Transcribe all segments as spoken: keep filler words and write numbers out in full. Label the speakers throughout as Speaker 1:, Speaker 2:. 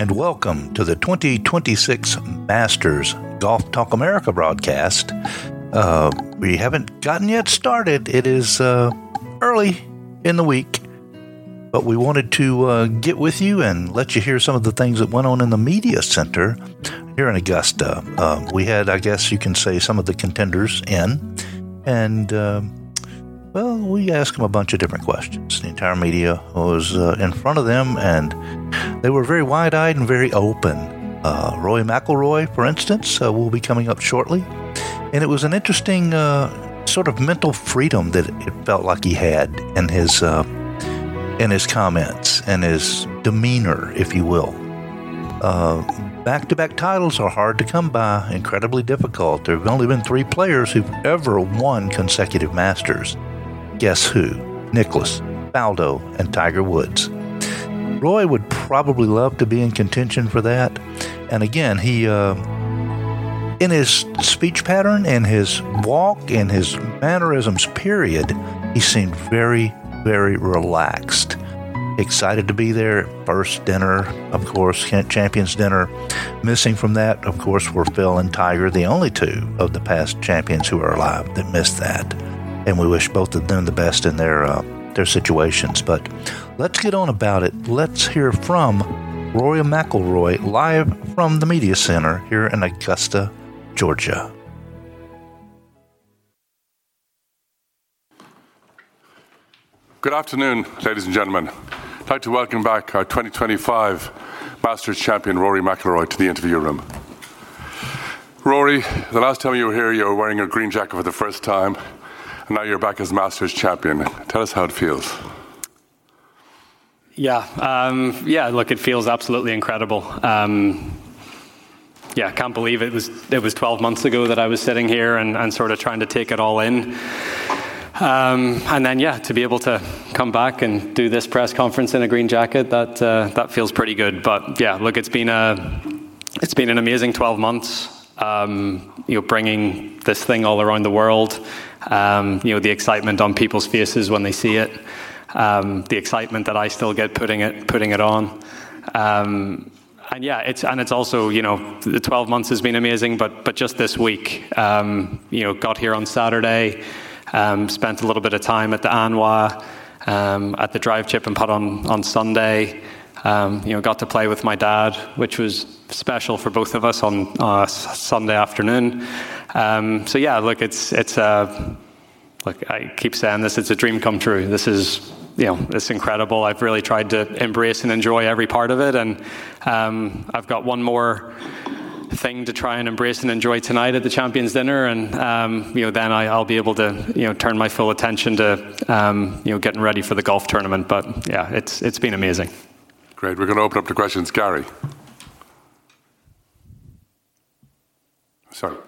Speaker 1: and welcome to the twenty twenty-six Masters Golf Talk America broadcast. Uh, we haven't gotten yet started. It is uh, early in the week, but we wanted to uh, get with you and let you hear some of the things that went on in the media center here in Augusta. Uh, we had, I guess you can say, some of the contenders in, and uh, well, we asked them a bunch of different questions. The entire media was uh, in front of them, and they were very wide-eyed and very open. Uh, Rory McIlroy, for instance, uh, will be coming up shortly. And it was an interesting uh, sort of mental freedom that it felt like he had in his, uh, in his comments and his demeanor, if you will. Uh, back-to-back titles are hard to come by, incredibly difficult. There have only been three players who've ever won consecutive Masters. Guess who? Nicklaus, Faldo, and Tiger Woods. Roy would probably love to be in contention for that. And again, he, uh, in his speech pattern, in his walk, in his mannerisms, period, he seemed very, very relaxed. Excited to be there. First dinner, of course, Champions Dinner. Missing from that, of course, were Phil and Tiger, the only two of the past champions who are alive that missed that. And we wish both of them the best in their uh, their situations. But let's get on about it. Let's hear from Rory McIlroy live from the Media Center here in Augusta, Georgia.
Speaker 2: Good afternoon, ladies and gentlemen. I'd like to welcome back our twenty twenty-five Masters champion Rory McIlroy to the interview room. Rory, the last time you were here, you were wearing a green jacket for the first time. Now you're back as Masters champion. Tell us how it feels.
Speaker 3: Yeah, um, yeah. Look, it feels absolutely incredible. Um, yeah, I can't believe it was it was twelve months ago that I was sitting here and, and sort of trying to take it all in. Um, and then, yeah, to be able to come back and do this press conference in a green jacket, that uh, that feels pretty good. But yeah, look, it's been a it's been an amazing twelve months. Um, you know, bringing this thing all around the world. Um, you know, the excitement on people's faces when they see it, um, the excitement that I still get putting it putting it on, um, and yeah, it's and it's also, you know, the twelve months has been amazing, but but just this week, um, you know, got here on Saturday, um, spent a little bit of time at the ANWA, um, at the Drive Chip and Putt on on Sunday. Um, you know, got to play with my dad, which was special for both of us on uh, Sunday afternoon. Um, so yeah, look, it's it's uh, look. I keep saying this; it's a dream come true. This is, you know, it's incredible. I've really tried to embrace and enjoy every part of it, and um, I've got one more thing to try and embrace and enjoy tonight at the Champions Dinner, and um, you know, then I, I'll be able to, you know, turn my full attention to um, you know, getting ready for the golf tournament. But yeah, it's it's been amazing.
Speaker 2: Great. We're going to open up to questions. Gary. Sorry.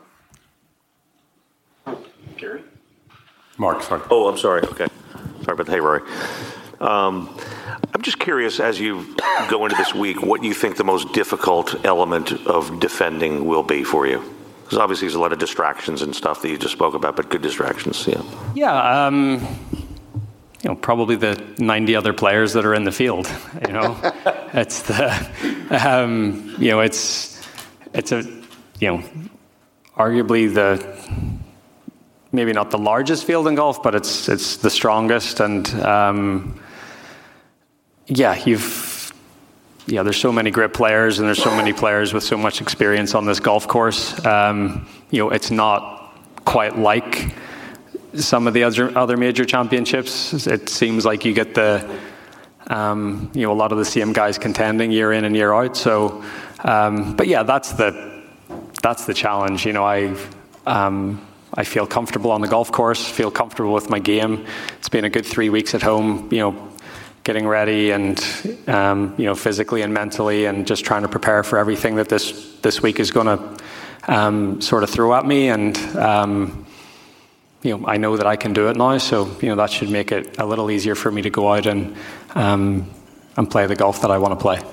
Speaker 4: Gary?
Speaker 2: Mark, sorry.
Speaker 4: Oh, I'm sorry. Okay. Sorry about that. Hey, Rory. Um, I'm just curious, as you go into this week, what you think the most difficult element of defending will be for you. Because obviously there's a lot of distractions and stuff that you just spoke about, but good distractions, yeah.
Speaker 3: Yeah, um... you know, probably the ninety other players that are in the field. You know, it's the, um, you know, it's it's a, you know, arguably the maybe not the largest field in golf, but it's it's the strongest. And um, yeah, you've yeah, there's so many great players, and there's so many players with so much experience on this golf course. Um, you know, it's not quite like some of the other other major championships. It seems like you get the, um, you know, a lot of the same guys contending year in and year out. So, um, but yeah, that's the that's the challenge. You know, I um, I feel comfortable on the golf course. Feel comfortable with my game. It's been a good three weeks at home. You know, getting ready and um, you know, physically and mentally, and just trying to prepare for everything that this this week is going to um, sort of throw at me. And um, you know, I know that I can do it now, so you know, that should make it a little easier for me to go out and um, and play the golf that I want to play.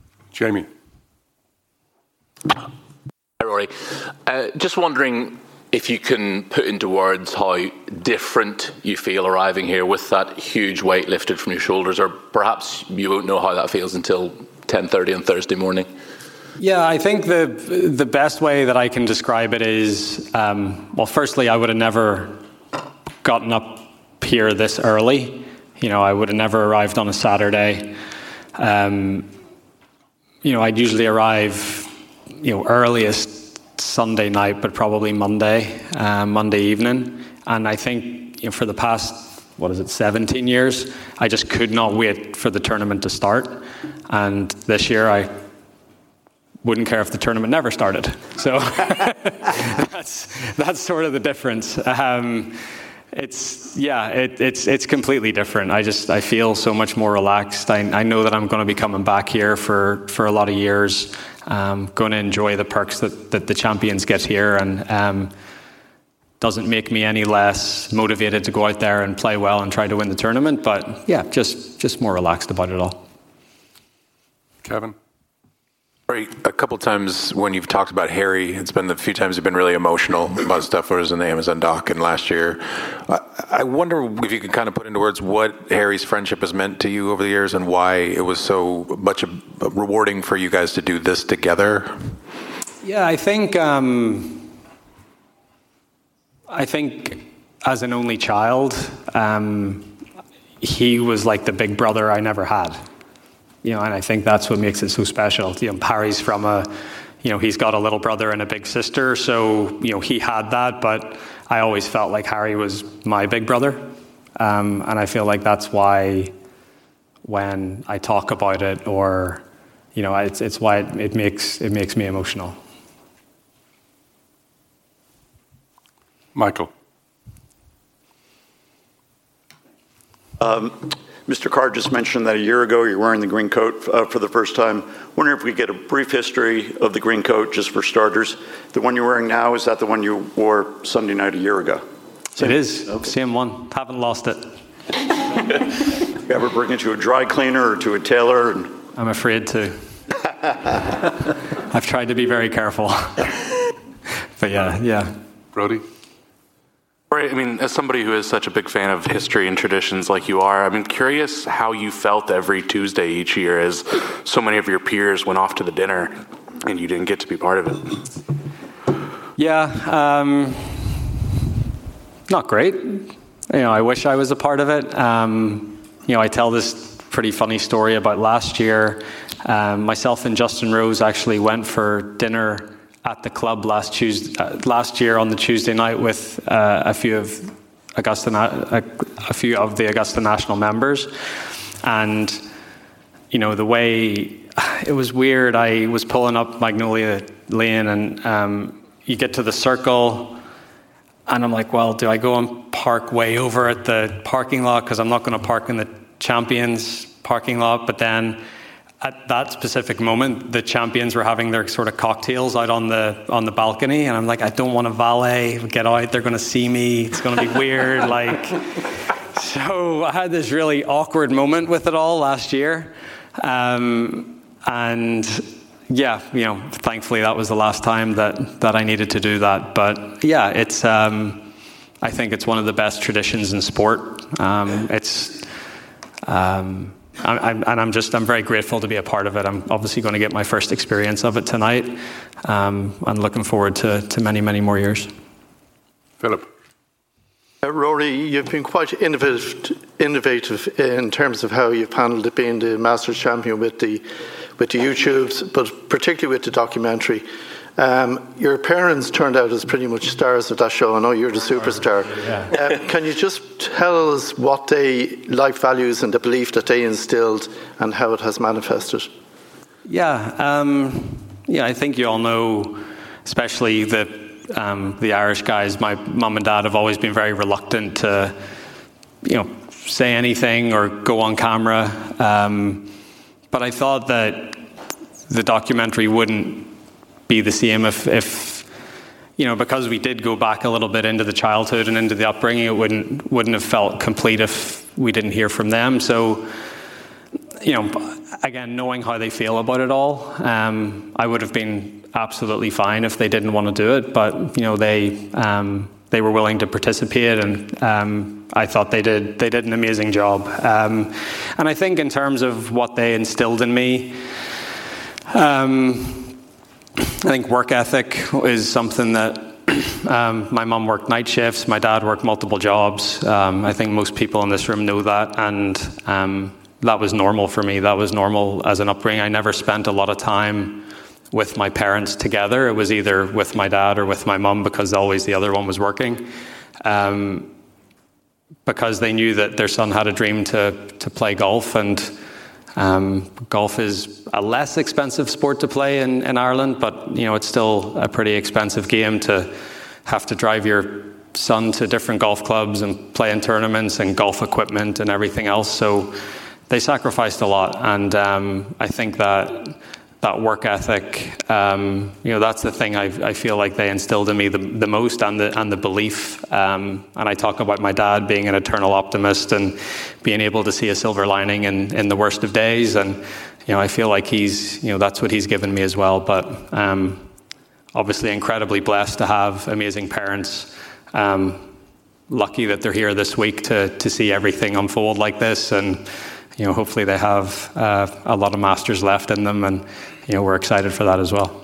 Speaker 2: Jamie.
Speaker 5: Hi, Rory. Uh, just wondering if you can put into words how different you feel arriving here with that huge weight lifted from your shoulders, or perhaps you won't know how that feels until ten thirty on Thursday morning.
Speaker 3: Yeah, I think the the best way that I can describe it is, um, well, firstly, I would have never gotten up here this early. You know, I would have never arrived on a Saturday. Um, you know, I'd usually arrive, you know, earliest Sunday night, but probably Monday, uh, Monday evening. And I think, you know, for the past, what is it, seventeen years, I just could not wait for the tournament to start. And this year, I wouldn't care if the tournament never started. So that's that's sort of the difference. Um, it's yeah, it, it's it's completely different. I just I feel so much more relaxed. I, I know that I'm going to be coming back here for, for a lot of years. Um, going to enjoy the perks that, that the champions get here, and um, doesn't make me any less motivated to go out there and play well and try to win the tournament. But yeah, just just more relaxed about it all.
Speaker 2: Kevin?
Speaker 6: Right. A couple times when you've talked about Harry, it's been the few times you've been really emotional about stuff that was in the Amazon doc and last year. I, I wonder if you can kind of put into words what Harry's friendship has meant to you over the years and why it was so much a, a rewarding for you guys to do this together.
Speaker 3: Yeah, I think um, I think as an only child, um, he was like the big brother I never had. You know, and I think that's what makes it so special. You know, Harry's from a, you know, he's got a little brother and a big sister, so, you know, he had that, but I always felt like Harry was my big brother. Um, and I feel like that's why when I talk about it, or, you know, it's it's why it, it makes it makes me emotional.
Speaker 2: Michael.
Speaker 7: Um, Mister Carr just mentioned that a year ago you're wearing the green coat uh, for the first time. Wonder if we get a brief history of the green coat, just for starters. The one you're wearing now, is that the one you wore Sunday night a year ago?
Speaker 3: Same. It is. Okay. Same one. Haven't lost it.
Speaker 7: You ever bring it to a dry cleaner or to a tailor? And...
Speaker 3: I'm afraid to. I've tried to be very careful. But yeah, yeah.
Speaker 2: Brody?
Speaker 8: Right. I mean, as somebody who is such a big fan of history and traditions like you are, I'm curious how you felt every Tuesday each year as so many of your peers went off to the dinner and you didn't get to be part of it.
Speaker 3: Yeah. Um, not great. You know, I wish I was a part of it. Um, you know, I tell this pretty funny story about last year. Um, myself and Justin Rose actually went for dinner at the club last Tuesday, uh, last year on the Tuesday night with uh, a few of Augusta, a, a few of the Augusta National members, and you know the way it was weird. I was pulling up Magnolia Lane, and um, you get to the circle, and I'm like, well, do I go and park way over at the parking lot because I'm not going to park in the Champions parking lot? But then, at that specific moment, the Champions were having their sort of cocktails out on the on the balcony, and I'm like, I don't want to valet. Get out! They're going to see me. It's going to be weird. Like, so I had this really awkward moment with it all last year, um, and yeah, you know, thankfully that was the last time that that I needed to do that. But yeah, it's um, I think it's one of the best traditions in sport. Um, it's um, I'm, and I'm just, I'm very grateful to be a part of it. I'm obviously going to get my first experience of it tonight. Um, I'm looking forward to, to many, many more years.
Speaker 2: Philip.
Speaker 9: Uh, Rory, you've been quite innovative, innovative in terms of how you've handled it being the Masters champion with the, with the YouTubes, but particularly with the documentary. Um, your parents turned out as pretty much stars of that show. I know you're the superstar. Yeah. Uh, can you just tell us what they, life values and the belief that they instilled and how it has manifested?
Speaker 3: Yeah, um, yeah. I think you all know, especially the um, the Irish guys. My mum and dad have always been very reluctant to, you know, say anything or go on camera. Um, but I thought that the documentary wouldn't be the same if, if, you know, because we did go back a little bit into the childhood and into the upbringing, it wouldn't wouldn't have felt complete if we didn't hear from them. So you know, again, knowing how they feel about it all, um, I would have been absolutely fine if they didn't want to do it. But you know, they um, they were willing to participate, and um, I thought they did they did an amazing job. Um, and I think in terms of what they instilled in me, um, I think work ethic is something that. Um, my mum worked night shifts. My dad worked multiple jobs. Um, I think most people in this room know that, and um, that was normal for me. That was normal as an upbringing. I never spent a lot of time with my parents together. It was either with my dad or with my mum, because always the other one was working. Um, because they knew that their son had a dream to to play golf, and um, golf is a less expensive sport to play in, in Ireland, but you know, it's still a pretty expensive game to have to drive your son to different golf clubs and play in tournaments and golf equipment and everything else. So they sacrificed a lot, and um, I think that that work ethic, um, you know, that's the thing I, I feel like they instilled in me the, the most, and the and the belief. Um, and I talk about my dad being an eternal optimist and being able to see a silver lining in, in the worst of days. And you know, I feel like he's, you know, that's what he's given me as well. But um, obviously, incredibly blessed to have amazing parents. Um, lucky that they're here this week to to see everything unfold like this, and. You know, hopefully they have uh, a lot of Masters left in them, and you know, we're excited for that as well.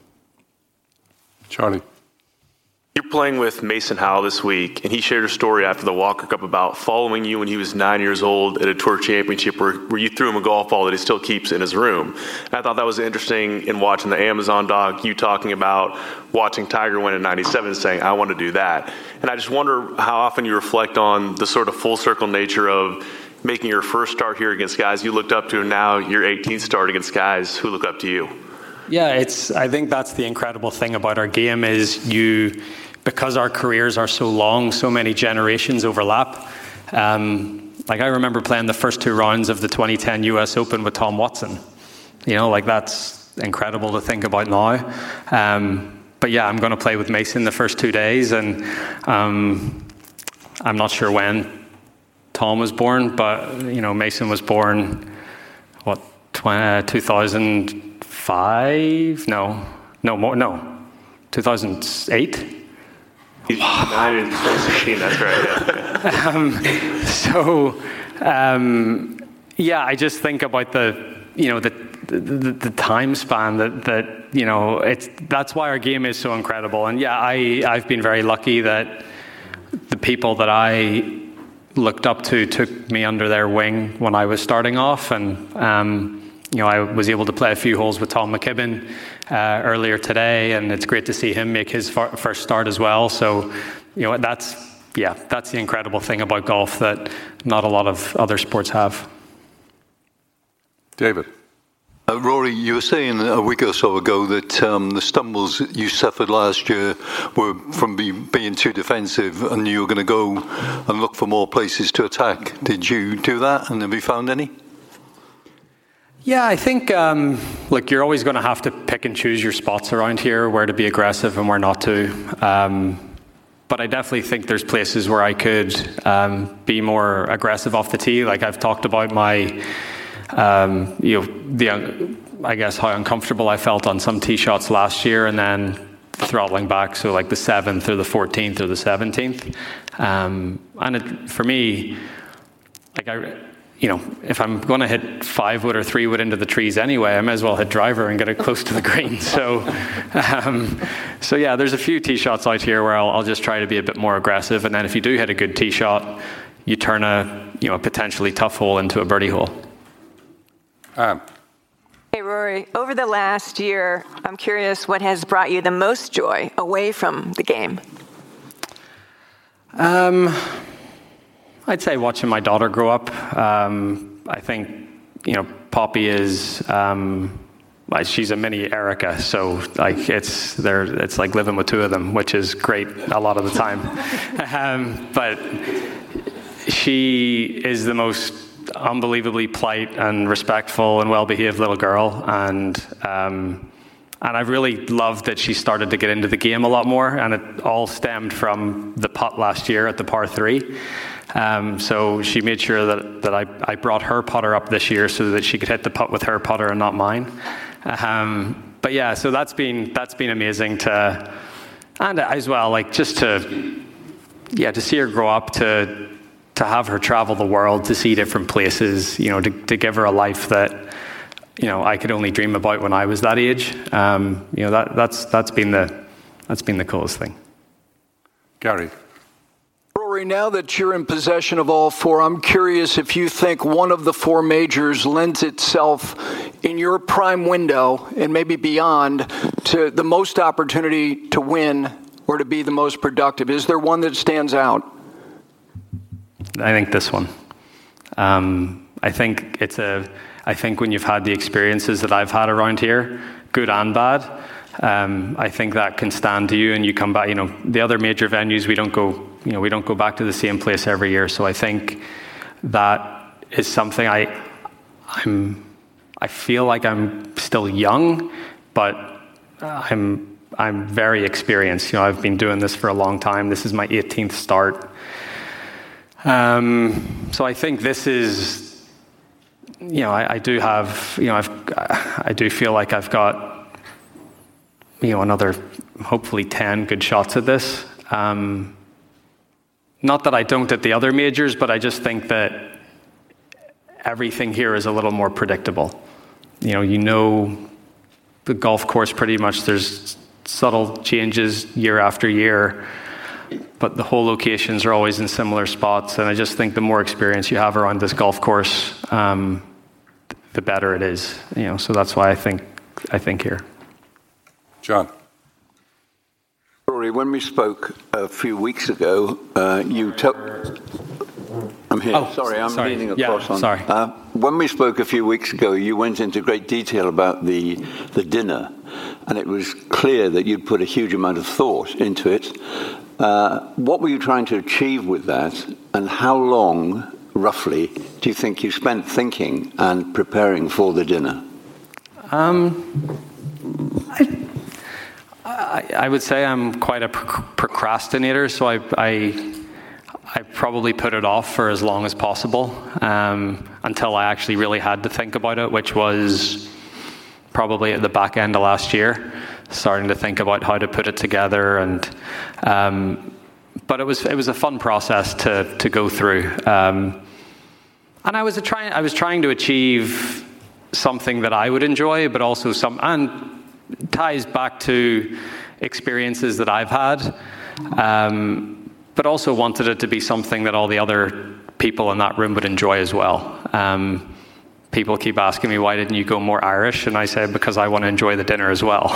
Speaker 2: Charlie.
Speaker 10: You're playing with Mason Howell this week, and he shared a story after the Walker Cup about following you when he was nine years old at a tour championship where, where you threw him a golf ball that he still keeps in his room. And I thought that was interesting in watching the Amazon doc, you talking about watching Tiger win in ninety-seven and saying, I want to do that. And I just wonder how often you reflect on the sort of full circle nature of making your first start here against guys you looked up to, and now your eighteenth start against guys who look up to you.
Speaker 3: Yeah, it's. I think that's the incredible thing about our game is you, because our careers are so long, so many generations overlap. Um, like I remember playing the first two rounds of the twenty ten U S Open with Tom Watson. You know, like that's incredible to think about now. Um, but yeah, I'm going to play with Mason the first two days, and um, I'm not sure when Tom was born, but you know, Mason was born what two thousand five? No, no more. No, two thousand eight.
Speaker 10: He's nine in twenty sixteen. That's right. Yeah.
Speaker 3: um, so, um, yeah, I just think about the you know the the, the time span that that you know it's that's why our game is so incredible. And yeah, I I've been very lucky that the people that I looked up to took me under their wing when I was starting off, and um, you know, I was able to play a few holes with Tom McKibben uh, earlier today, and it's great to see him make his fir- first start as well. So, you know, that's yeah, that's the incredible thing about golf that not a lot of other sports have.
Speaker 2: David.
Speaker 11: Uh, Rory, you were saying a week or so ago that um, the stumbles you suffered last year were from be, being too defensive, and you were going to go and look for more places to attack. Did you do that, and have you found any?
Speaker 3: Yeah, I think, um, look, you're always going to have to pick and choose your spots around here, where to be aggressive and where not to. Um, but I definitely think there's places where I could um, be more aggressive off the tee. Like I've talked about my... Um, you know, the I guess how uncomfortable I felt on some tee shots last year, and then throttling back. So like the seventh or the fourteenth or the seventeenth, um, and it, for me, like I, you know, if I'm going to hit five wood or three wood into the trees anyway, I may as well hit driver and get it close to the green. So, um, so yeah, there's a few tee shots out here where I'll, I'll just try to be a bit more aggressive, and then if you do hit a good tee shot, you turn a you know a potentially tough hole into a birdie hole.
Speaker 2: Anne.
Speaker 12: Hey, Rory, over the last year, I'm curious what has brought you the most joy away from the game?
Speaker 3: Um, I'd say watching my daughter grow up. Um, I think, you know, Poppy is, um, like she's a mini Erica, so like it's there. It's like living with two of them, which is great a lot of the time. um, but she is the most unbelievably polite and respectful and well-behaved little girl, and um, And I really loved that she started to get into the game a lot more, and it all stemmed from the putt last year at the par three. Um, so she made sure that, that I, I brought her putter up this year so that she could hit the putt with her putter and not mine. Um, but yeah, so that's been that's been amazing to, and as well, like just to, yeah, to see her grow up, to to have her travel the world, to see different places, you know, to, to give her a life that, you know, I could only dream about when I was that age. Um, you know, that that's that's been the that's been the coolest thing.
Speaker 2: Gary.
Speaker 13: Rory, now that you're in possession of all four, I'm curious if you think one of the four majors lends itself in your prime window and maybe beyond to the most opportunity to win or to be the most productive. Is there one that stands out?
Speaker 3: I think this one. Um, I think it's a. I think when you've had the experiences that I've had around here, good and bad, um, I think that can stand to you, and you come back. You know, the other major venues, we don't go. You know, we don't go back to the same place every year. So I think that is something I. I'm. I feel like I'm still young, but I'm. I'm very experienced. You know, I've been doing this for a long time. This is my eighteenth start. Um, so I think this is, you know, I, I do have, you know, I've, I do feel like I've got, you know, another, hopefully ten good shots at this. Um, not that I don't at the other majors, but I just think that everything here is a little more predictable. You know, you know the golf course pretty much, there's subtle changes year after year, but the whole locations are always in similar spots. And I just think the more experience you have around this golf course, um, the better it is. You know, so that's why I think I think here.
Speaker 2: John.
Speaker 11: Rory, when we spoke a few weeks ago, uh, you told. I'm here.
Speaker 3: Oh,
Speaker 11: sorry, I'm
Speaker 3: sorry.
Speaker 11: leaning across
Speaker 3: yeah,
Speaker 11: on.
Speaker 3: Sorry.
Speaker 11: Uh, when we spoke a few weeks ago, you went into great detail about the the dinner, and it was clear that you'd put a huge amount of thought into it. Uh, what were you trying to achieve with that, and how long, roughly, do you think you spent thinking and preparing for the dinner?
Speaker 3: Um, I, I, I would say I'm quite a procrastinator, so I, I, I probably put it off for as long as possible um, until I actually really had to think about it, which was probably at the back end of last year, starting to think about how to put it together. And um, but it was it was a fun process to to go through. Um, and I was a trying I was trying to achieve something that I would enjoy, but also some and ties back to experiences that I've had. Um, but also wanted it to be something that all the other people in that room would enjoy as well. Um, People keep asking me, why didn't you go more Irish? And I say, because I want to enjoy the dinner as well.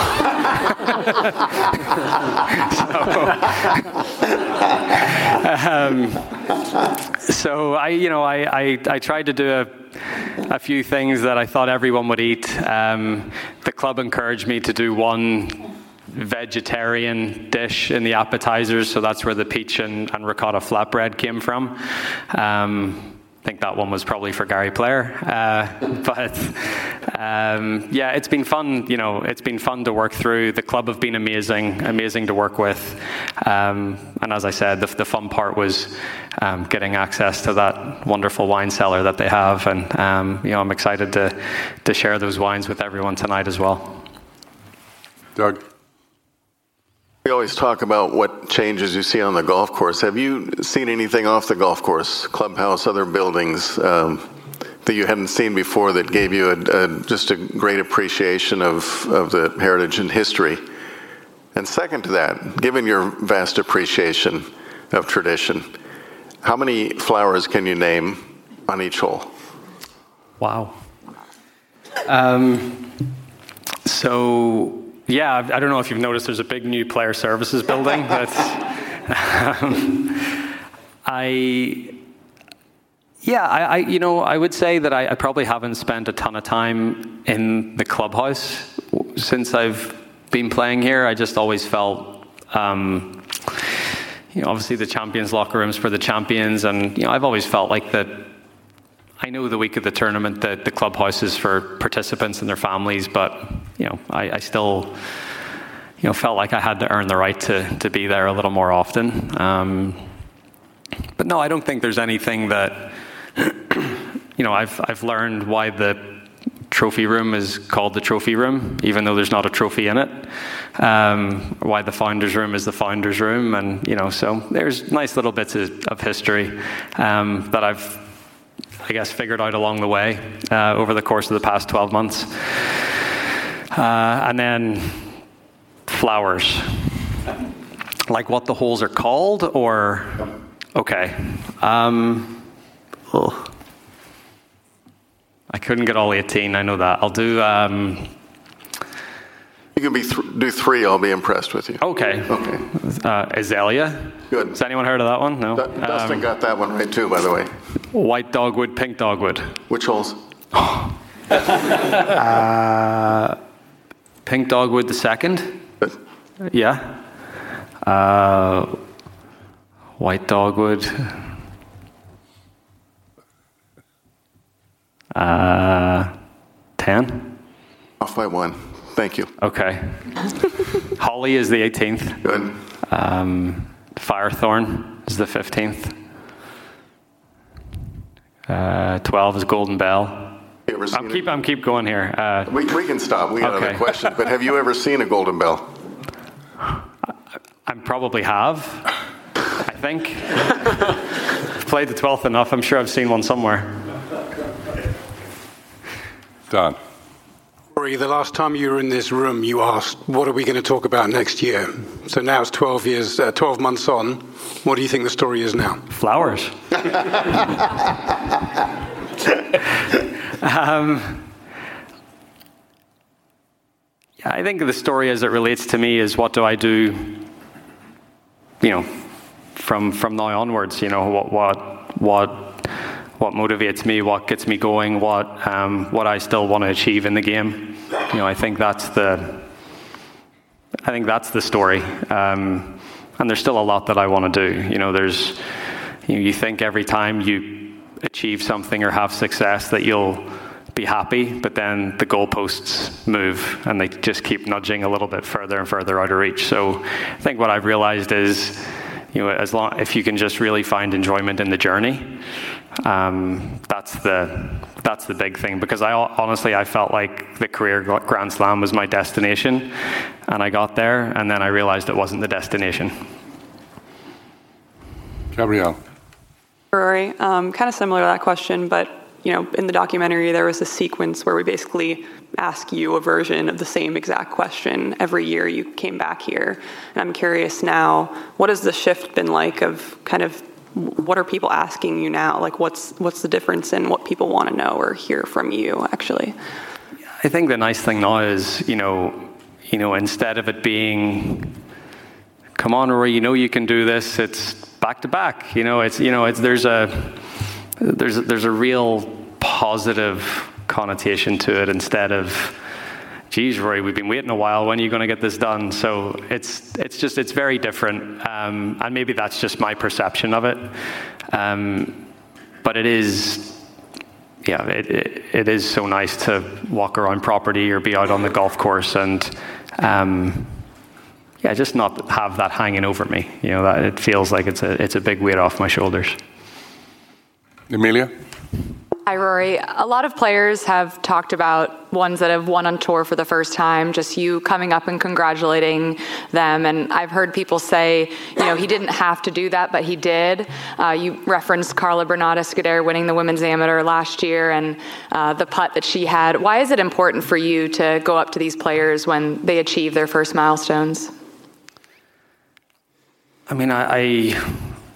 Speaker 3: so, um, so I, you know, I, I, I tried to do a, a few things that I thought everyone would eat. Um, the club encouraged me to do one vegetarian dish in the appetizers, so that's where the peach and, and ricotta flatbread came from. Um, I think that one was probably for Gary Player, uh, but um, yeah, it's been fun. You know, it's been fun to work through. The club have been amazing, amazing to work with, um, and as I said, the, the fun part was um, getting access to that wonderful wine cellar that they have, and um, you know, I'm excited to to share those wines with everyone tonight as well.
Speaker 2: Doug.
Speaker 14: We always talk about what changes you see on the golf course. Have you seen anything off the golf course, clubhouse, other buildings, um, that you hadn't seen before that gave you a, a, just a great appreciation of, of the heritage and history? And second to that, given your vast appreciation of tradition, how many flowers can you name on each hole?
Speaker 3: Wow. Um, so... Yeah, I don't know if you've noticed, there's a big new player services building. That's, um, I, yeah, I, I, you know, I would say that I, I probably haven't spent a ton of time in the clubhouse since I've been playing here. I just always felt, um, you know, obviously the champions' locker rooms for the champions, and you know, I've always felt like that. I know the week of the tournament that the clubhouse is for participants and their families, but you know, I, I still, you know, felt like I had to earn the right to to be there a little more often. Um, but no, I don't think there's anything that, you know, I've I've learned why the trophy room is called the trophy room, even though there's not a trophy in it. Um, why the founders room is the founders room, and you know, so there's nice little bits of, of history um, that I've, I guess, figured out along the way uh, over the course of the past twelve months. Uh, and then flowers, like what the holes are called, or okay. Um, oh. I couldn't get all eighteen, I know that. I'll do... Um,
Speaker 14: you can be th- do three, I'll be impressed with you.
Speaker 3: Okay.
Speaker 14: Okay.
Speaker 3: Uh, Azalea.
Speaker 14: Good.
Speaker 3: Has anyone heard of that one? No?
Speaker 14: D- Dustin um, got that one right too, by the way.
Speaker 3: White dogwood, pink dogwood.
Speaker 14: Which holes?
Speaker 3: uh, pink dogwood the second.
Speaker 14: Good.
Speaker 3: Yeah. Uh, white dogwood... Uh, ten?
Speaker 14: Off by one. Thank you.
Speaker 3: Okay. Holly is the eighteenth.
Speaker 14: Good.
Speaker 3: Um, Firethorn is the fifteenth. Uh, twelve is Golden Bell.
Speaker 14: You ever seen
Speaker 3: I'm keep, I'm keep going here. Uh,
Speaker 14: we, we can stop. We got
Speaker 3: okay.
Speaker 14: other questions. But have you ever seen a Golden Bell?
Speaker 3: I, I probably have. I think. I've played the twelfth enough. I'm sure I've seen one somewhere.
Speaker 2: Don.
Speaker 15: Rory, the last time you were in this room, you asked, what are we going to talk about next year? So now it's twelve years, uh, twelve months on. What do you think the story is now?
Speaker 3: Flowers. um, yeah, I think the story as it relates to me is what do I do, you know, from from now onwards, you know, what what what what motivates me, what gets me going, what um, what I still want to achieve in the game. You know, I think that's the I think that's the story. Um, and there's still a lot that I want to do. You know, there's you know, you think every time you achieve something or have success that you'll be happy, but then the goalposts move and they just keep nudging a little bit further and further out of reach. So I think what I've realized is, you know, as long if you can just really find enjoyment in the journey, um, that's the that's the big thing. Because I honestly I felt like the career Grand Slam was my destination, and I got there, and then I realized it wasn't the destination.
Speaker 2: Gabrielle.
Speaker 16: Rory, um, kind of similar to that question, but you know, in the documentary there was a sequence where we basically ask you a version of the same exact question every year you came back here. And I'm curious now, what has the shift been like of kind of what are people asking you now? Like what's what's the difference in what people want to know or hear from you actually?
Speaker 3: I think the nice thing now is, you know, you know, instead of it being, come on, Rory, you know you can do this, it's back to back. You know, it's you know, it's there's a there's a, there's a real positive connotation to it instead of, geez, Rory, we've been waiting a while. When are you going to get this done? So it's it's just it's very different, um, and maybe that's just my perception of it. Um, but it is, yeah, it, it it is so nice to walk around property or be out on the golf course and, um, yeah, just not have that hanging over me. You know, that it feels like it's a it's a big weight off my shoulders.
Speaker 2: Emilia.
Speaker 17: Hi, Rory. A lot of players have talked about ones that have won on tour for the first time, just you coming up and congratulating them. And I've heard people say, you know, he didn't have to do that, but he did. Uh, you referenced Carla Bernat Escudero winning the Women's Amateur last year and uh, the putt that she had. Why is it important for you to go up to these players when they achieve their first milestones?
Speaker 3: I mean, I... I...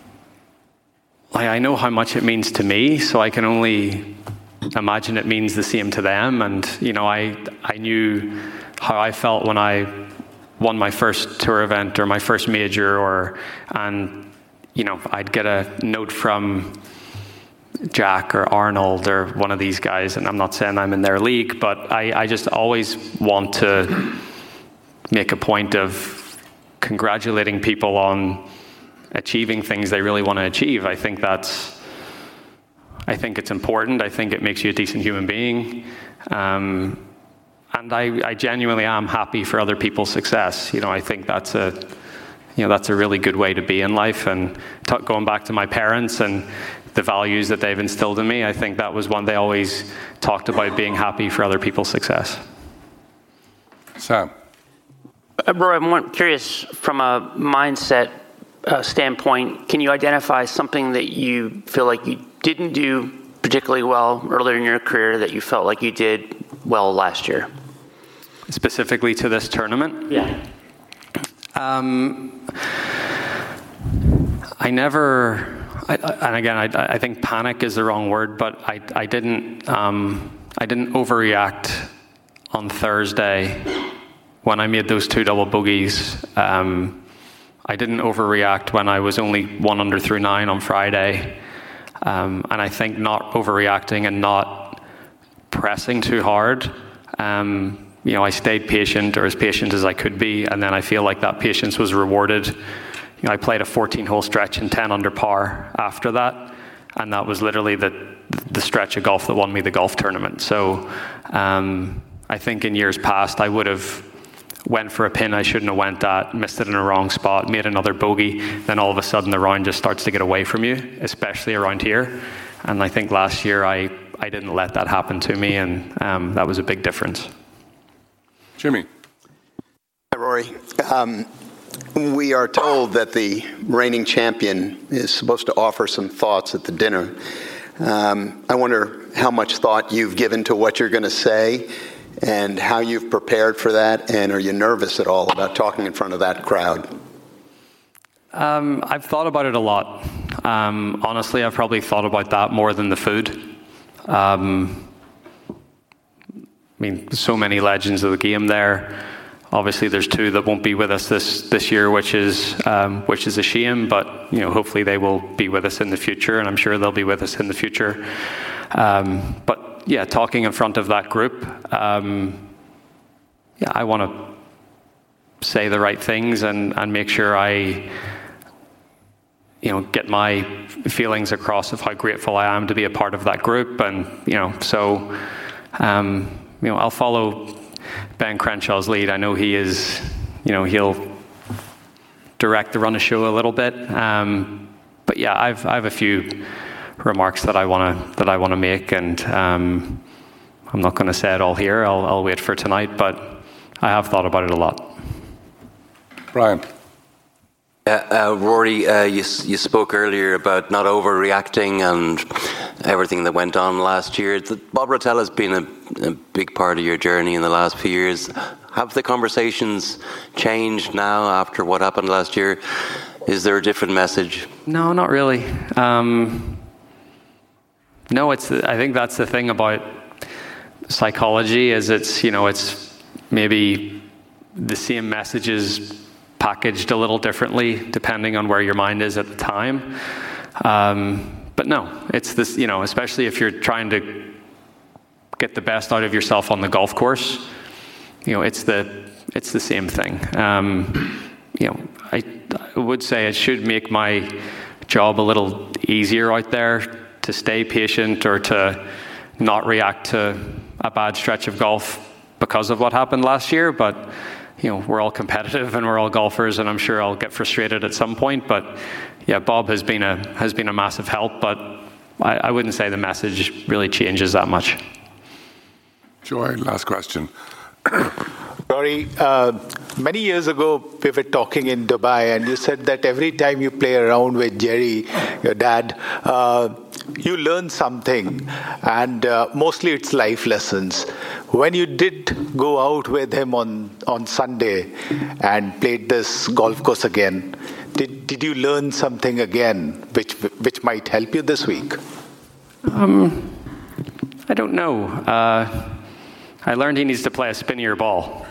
Speaker 3: I know how much it means to me, so I can only imagine it means the same to them. And, you know, I I knew how I felt when I won my first tour event or my first major, or, and, you know, I'd get a note from Jack or Arnold or one of these guys, and I'm not saying I'm in their league, but I, I just always want to make a point of congratulating people on achieving things they really want to achieve. I think that's, I think it's important. I think it makes you a decent human being. Um, and I, I genuinely am happy for other people's success. You know, I think that's a, you know, that's a really good way to be in life. And t- going back to my parents and the values that they've instilled in me, I think that was one they always talked about, being happy for other people's success.
Speaker 2: Sam.
Speaker 18: Uh, Rory, I'm curious from a mindset uh, standpoint, can you identify something that you feel like you didn't do particularly well earlier in your career that you felt like you did well last year?
Speaker 3: Specifically to this tournament?
Speaker 18: Yeah.
Speaker 3: Um, I never, I, I, and again, I, I think panic is the wrong word, but I, I didn't, um, I didn't overreact on Thursday when I made those two double bogeys. Um, I didn't overreact when I was only one under through nine on Friday. Um, and I think not overreacting and not pressing too hard, um, you know, I stayed patient, or as patient as I could be, and then I feel like that patience was rewarded. You know, I played a fourteen-hole stretch in ten under par after that, and that was literally the the stretch of golf that won me the golf tournament. So um, I think in years past I would have went for a pin I shouldn't have went at, missed it in a wrong spot, made another bogey, then all of a sudden the round just starts to get away from you, especially around here. And I think last year I, I didn't let that happen to me, and um, that was a big difference.
Speaker 2: Jimmy.
Speaker 19: Hi, Rory. Um, we are told that the reigning champion is supposed to offer some thoughts at the dinner. Um, I wonder how much thought you've given to what you're going to say and how you've prepared for that, and are you nervous at all about talking in front of that crowd?
Speaker 3: Um, I've thought about it a lot. Um, honestly, I've probably thought about that more than the food. Um, I mean, so many legends of the game there. Obviously, there's two that won't be with us this this year, which is um, which is a shame. But you know, hopefully they will be with us in the future, and I'm sure they'll be with us in the future. Um, but yeah, talking in front of that group, um, yeah, I want to say the right things and and make sure I, you know, get my feelings across of how grateful I am to be a part of that group, and you know, so um, you know, I'll follow Ben Crenshaw's lead. I know he is, you know, he'll direct the run of show a little bit. Um, but yeah, I've I have a few remarks that I want to that I want to make, and um, I'm not going to say it all here. I'll I'll wait for tonight, but I have thought about it a lot.
Speaker 2: Brian.
Speaker 20: Uh, uh, Rory, uh, you you spoke earlier about not overreacting and everything that went on last year. Bob Rotella has been a, a big part of your journey in the last few years. Have the conversations changed now after what happened last year? Is there a different message?
Speaker 3: No, not really. Um, no, it's. I think that's the thing about psychology, is it's, you know, it's maybe the same messages packaged a little differently depending on where your mind is at the time. Um, but no, it's this, you know, especially if you're trying to get the best out of yourself on the golf course, you know, it's the it's the same thing. Um, you know, I, I would say it should make my job a little easier out there to stay patient or to not react to a bad stretch of golf because of what happened last year. But you know, we're all competitive and we're all golfers, and I'm sure I'll get frustrated at some point. But yeah, Bob has been a has been a massive help, but I, I wouldn't say the message really changes that much.
Speaker 2: Joy, last question.
Speaker 21: Rory, uh, many years ago, we were talking in Dubai, and you said that every time you play around with Jerry, your dad, uh, you learn something, and uh, mostly it's life lessons. When you did go out with him on, on Sunday and played this golf course again, did did you learn something again which which might help you this week?
Speaker 3: Um, I don't know. Uh, I learned he needs to play a spinnier ball.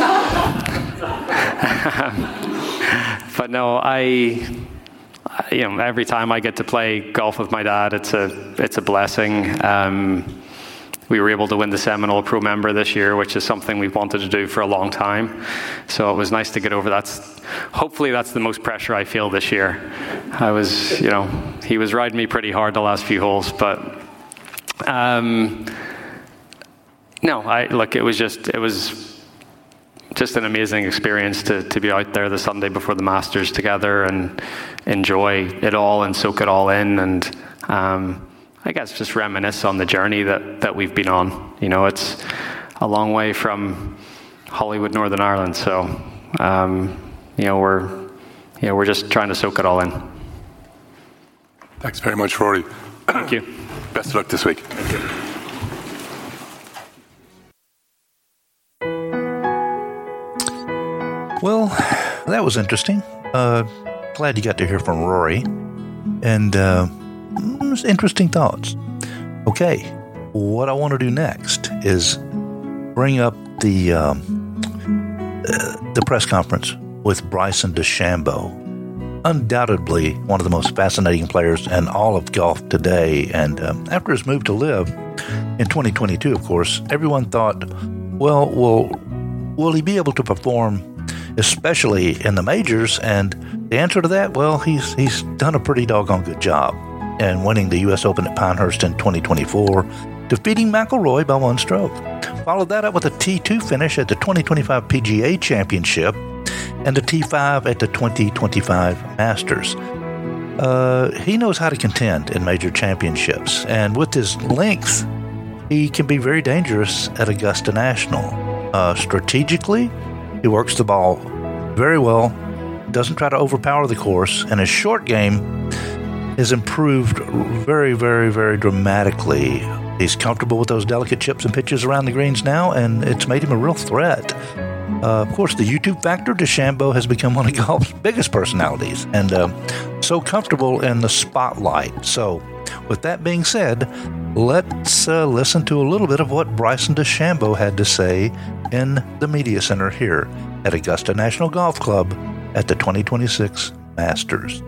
Speaker 3: But no, I, you know, every time I get to play golf with my dad, it's a it's a blessing. Um, we were able to win the Seminole Pro Member this year, which is something we've wanted to do for a long time. So it was nice to get over that. Hopefully that's the most pressure I feel this year. I was, you know, he was riding me pretty hard the last few holes, but um, No, I look. It was just it was just an amazing experience to to be out there the Sunday before the Masters together and enjoy it all and soak it all in, and um, I guess just reminisce on the journey that that we've been on. You know, it's a long way from Hollywood, Northern Ireland, so um, you know we're you know we're just trying to soak it all in.
Speaker 2: Thanks very much, Rory.
Speaker 3: Thank you.
Speaker 2: Best of luck this week. Thank you.
Speaker 1: Well, that was interesting. Uh, glad you got to hear from Rory. And uh, interesting thoughts. Okay, what I want to do next is bring up the um, uh, the press conference with Bryson DeChambeau. Undoubtedly one of the most fascinating players in all of golf today. And um, after his move to LIV in twenty twenty-two, of course, everyone thought, well, will, will he be able to perform, especially in the majors? And the answer to that, well, he's he's done a pretty doggone good job. And winning the U S Open at Pinehurst in twenty twenty-four, defeating McIlroy by one stroke. Followed that up with a T two finish at the twenty twenty-five P G A Championship and a T five at the twenty twenty-five Masters. Uh, he knows how to contend in major championships, and with his length, he can be very dangerous at Augusta National. Uh, strategically, he works the ball very well, doesn't try to overpower the course, and his short game has improved very, very, very dramatically. He's comfortable with those delicate chips and pitches around the greens now, and it's made him a real threat. Uh, of course, the YouTube factor, DeChambeau has become one of golf's biggest personalities, and uh, so comfortable in the spotlight. So, with that being said, let's uh, listen to a little bit of what Bryson DeChambeau had to say in the Media Center here at Augusta National Golf Club at the twenty twenty-six Masters.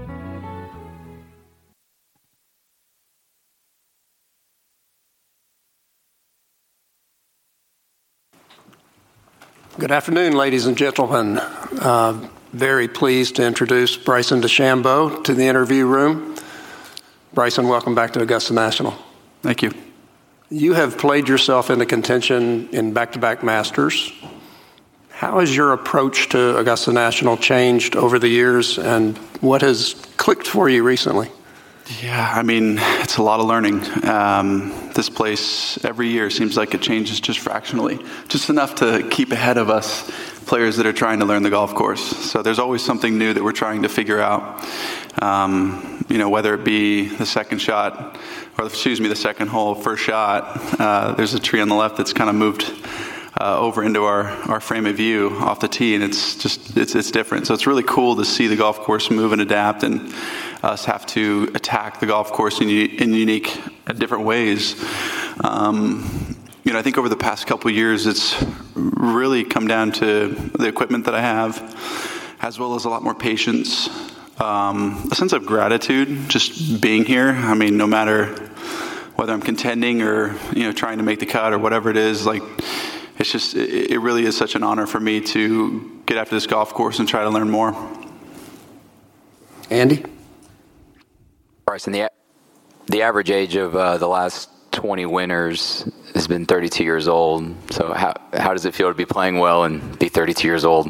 Speaker 22: Good afternoon, ladies and gentlemen. Uh, very pleased to introduce Bryson DeChambeau to the interview room. Bryson, welcome back to Augusta National.
Speaker 23: Thank you.
Speaker 22: You have played yourself into contention in back-to-back Masters. How has your approach to Augusta National changed over the years, and what has clicked for you recently?
Speaker 23: Yeah, I mean, it's a lot of learning. Um, this place every year seems like it changes just fractionally, just enough to keep ahead of us players that are trying to learn the golf course. So there's always something new that we're trying to figure out. Um, you know, whether it be the second shot, or excuse me, the second hole, first shot. Uh, there's a tree on the left that's kind of moved Uh, over into our, our frame of view off the tee, and it's just it's it's different. So it's really cool to see the golf course move and adapt, and us have to attack the golf course in in unique, different ways. Um, you know, I think over the past couple of years, it's really come down to the equipment that I have, as well as a lot more patience, um, a sense of gratitude, just being here. I mean, no matter whether I'm contending or you know trying to make the cut or whatever it is, like. It's just, it really is such an honor for me to get after this golf course and try to learn more.
Speaker 22: Andy?
Speaker 24: Bryson, the, the average age of uh, the last twenty winners has been thirty-two years old. So how, how does it feel to be playing well and be thirty-two years old?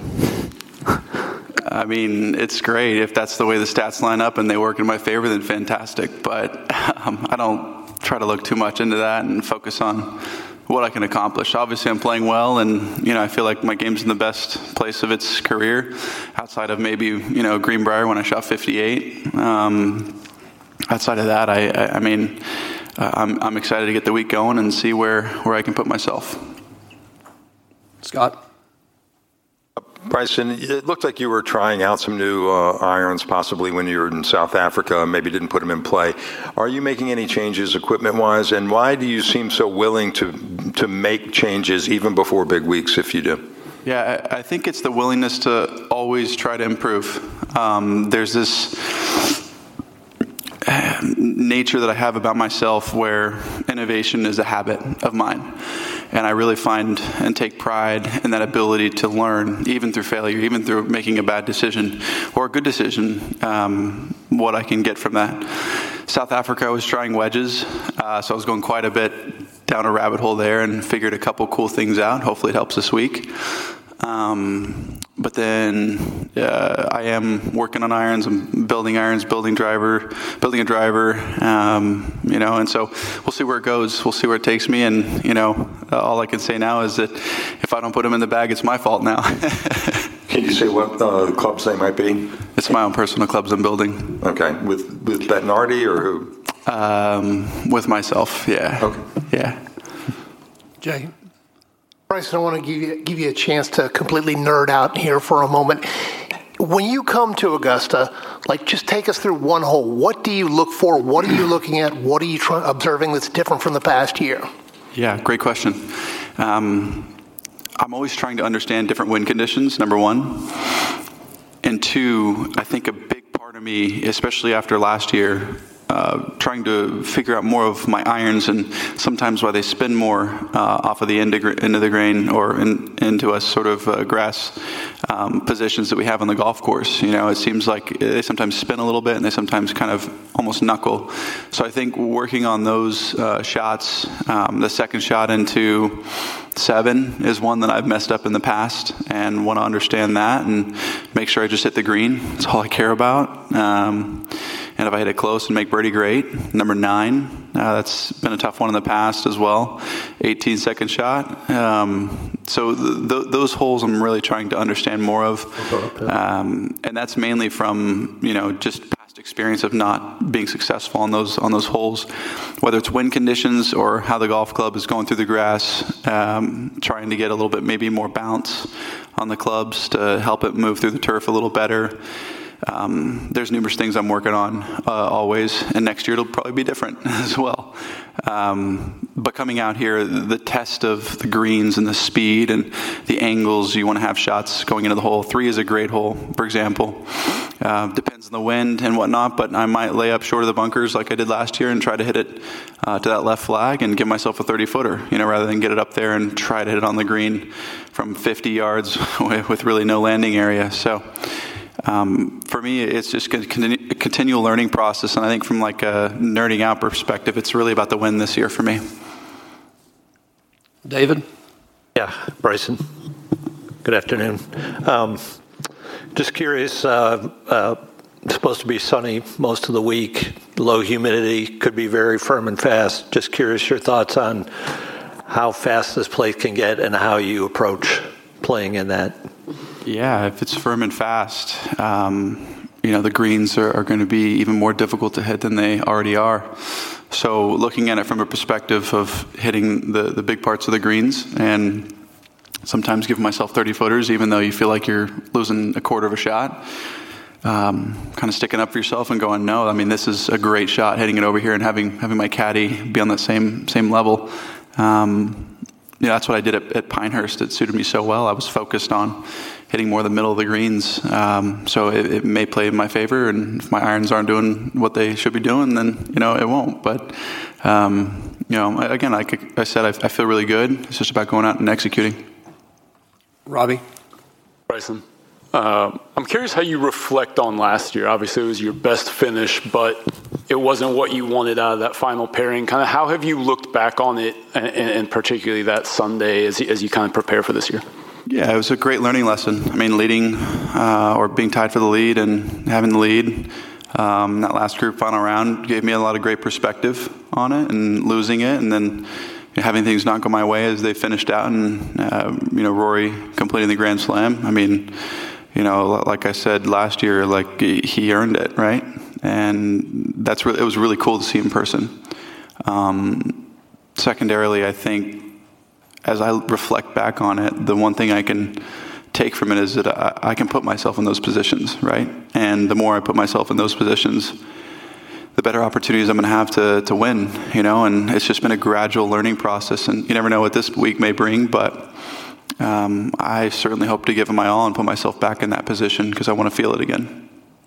Speaker 23: I mean, it's great. If that's the way the stats line up and they work in my favor, then fantastic. But um, I don't try to look too much into that and focus on what I can accomplish. Obviously, I'm playing well, and you know, I feel like my game's in the best place of its career, outside of maybe you know Greenbrier when I shot fifty-eight. Um, outside of that, I, I, I mean, uh, I'm, I'm excited to get the week going and see where, where I can put myself.
Speaker 22: Scott?
Speaker 2: Bryson, it looked like you were trying out some new uh, irons possibly when you were in South Africa, maybe didn't put them in play. Are you making any changes equipment-wise, and why do you seem so willing to to make changes even before big weeks if you do?
Speaker 23: Yeah, I, I think it's the willingness to always try to improve. Um, there's this nature that I have about myself where innovation is a habit of mine. And I really find and take pride in that ability to learn, even through failure, even through making a bad decision or a good decision, um, what I can get from that. South Africa, I was trying wedges, uh, so I was going quite a bit down a rabbit hole there and figured a couple cool things out. Hopefully it helps this week. Um, but then uh, I am working on irons. I'm building irons, building driver, building a driver, um, you know, and so we'll see where it goes. We'll see where it takes me. And, you know, all I can say now is that if I don't put them in the bag, it's my fault now.
Speaker 4: Can you say what uh, clubs they might be?
Speaker 23: It's my own personal clubs I'm building.
Speaker 4: Okay. With, with Bettinardi or who?
Speaker 23: Um, with myself, yeah.
Speaker 4: Okay.
Speaker 23: Yeah.
Speaker 5: Jay? Bryson, I want to give you, give you a chance to completely nerd out here for a moment. When you come to Augusta, like, just take us through one hole. What do you look for? What are you looking at? What are you try- observing that's different from the past year?
Speaker 23: Yeah, great question. Um, I'm always trying to understand different wind conditions, number one. And two, I think a big part of me, especially after last year, Uh, trying to figure out more of my irons and sometimes why they spin more uh, off of the end of, end of the grain or in, into us sort of uh, grass um, positions that we have on the golf course. You know, it seems like they sometimes spin a little bit and they sometimes kind of almost knuckle. So I think working on those uh, shots, um, the second shot into seven is one that I've messed up in the past and want to understand that and make sure I just hit the green. That's all I care about. Um, And if I hit it close and make birdie, great. Number nine, uh, that's been a tough one in the past as well. eighteen second shot. Um, so th- th- those holes I'm really trying to understand more of. Um, and that's mainly from, you know, just past experience of not being successful on those on those holes. Whether it's wind conditions or how the golf club is going through the grass, um, trying to get a little bit maybe more bounce on the clubs to help it move through the turf a little better. Um, there's numerous things I'm working on uh, always, and next year it'll probably be different as well. Um, but coming out here, the test of the greens and the speed and the angles, you want to have shots going into the hole. Three is a great hole, for example. Uh, depends on the wind and whatnot, but I might lay up short of the bunkers like I did last year and try to hit it uh, to that left flag and give myself a thirty-footer, you know, rather than get it up there and try to hit it on the green from fifty yards with really no landing area. So. Um, for me, it's just a continual learning process, and I think from like a nerding out perspective, it's really about the win this year for me.
Speaker 5: David?
Speaker 6: Yeah, Bryson. Good afternoon. Um, just curious, uh, uh, it's supposed to be sunny most of the week, low humidity, could be very firm and fast. Just curious your thoughts on how fast this place can get and how you approach playing in that.
Speaker 23: Yeah, if it's firm and fast, um, you know, the greens are, are going to be even more difficult to hit than they already are. So looking at it from a perspective of hitting the, the big parts of the greens and sometimes give myself thirty footers, even though you feel like you're losing a quarter of a shot, um, kind of sticking up for yourself and going, no, I mean, this is a great shot, hitting it over here and having, having my caddy be on that same, same level. Um, you know, that's what I did at, at Pinehurst. It suited me so well. I was focused on hitting more the middle of the greens. Um, so it, it may play in my favor, and if my irons aren't doing what they should be doing, then, you know, it won't. But, um, you know, again, like I said, I, I feel really good. It's just about going out and executing.
Speaker 5: Robbie?
Speaker 7: Bryson, uh, I'm curious how you reflect on last year. Obviously, it was your best finish, but it wasn't what you wanted out of that final pairing. Kind of how have you looked back on it, and, and particularly that Sunday, as you, as you kind of prepare for this year?
Speaker 23: Yeah, it was a great learning lesson. I mean, leading uh, or being tied for the lead and having the lead, um, that last group final round gave me a lot of great perspective on it, and losing it and then, you know, having things not go my way as they finished out, and, uh, you know, Rory completing the Grand Slam. I mean, you know, like I said last year, like he earned it, right? And that's really, it was really cool to see in person. Um, secondarily, I think, as I reflect back on it, the one thing I can take from it is that I, I can put myself in those positions, right? And the more I put myself in those positions, the better opportunities I'm going to have to to win, you know? And it's just been a gradual learning process, and you never know what this week may bring, but um, I certainly hope to give it my all and put myself back in that position because I want to feel it again.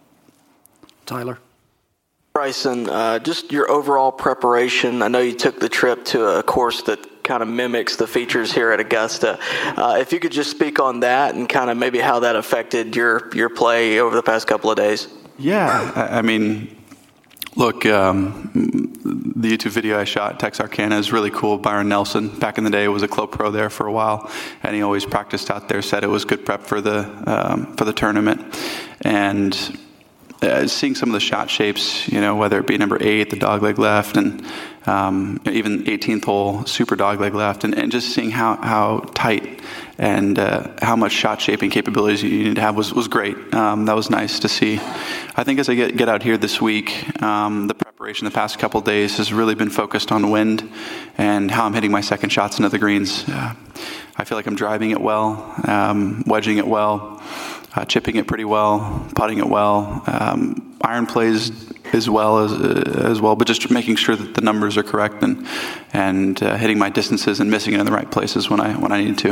Speaker 5: Tyler?
Speaker 25: Bryson, uh, just your overall preparation. I know you took the trip to a course that kind of mimics the features here at Augusta. Uh, if you could just speak on that and kind of maybe how that affected your, your play over the past couple of days.
Speaker 23: Yeah, I, I mean, look, um, the YouTube video I shot at Texarkana is really cool. Byron Nelson, back in the day, was a club pro there for a while, and he always practiced out there. Said it was good prep for the um, for the tournament, and uh, seeing some of the shot shapes, you know, whether it be number eight, the dogleg left, and um, even eighteenth hole, super dogleg left, and, and just seeing how how tight and uh, how much shot shaping capabilities you need to have was, was great. Um, that was nice to see. I think as I get, get out here this week, um, the preparation the past couple of days has really been focused on wind and how I'm hitting my second shots into the greens. Uh, I feel like I'm driving it well, um, wedging it well, uh, chipping it pretty well, putting it well. Um, iron plays as well as uh, as well, but just making sure that the numbers are correct and and uh, hitting my distances and missing it in the right places when I when I need to.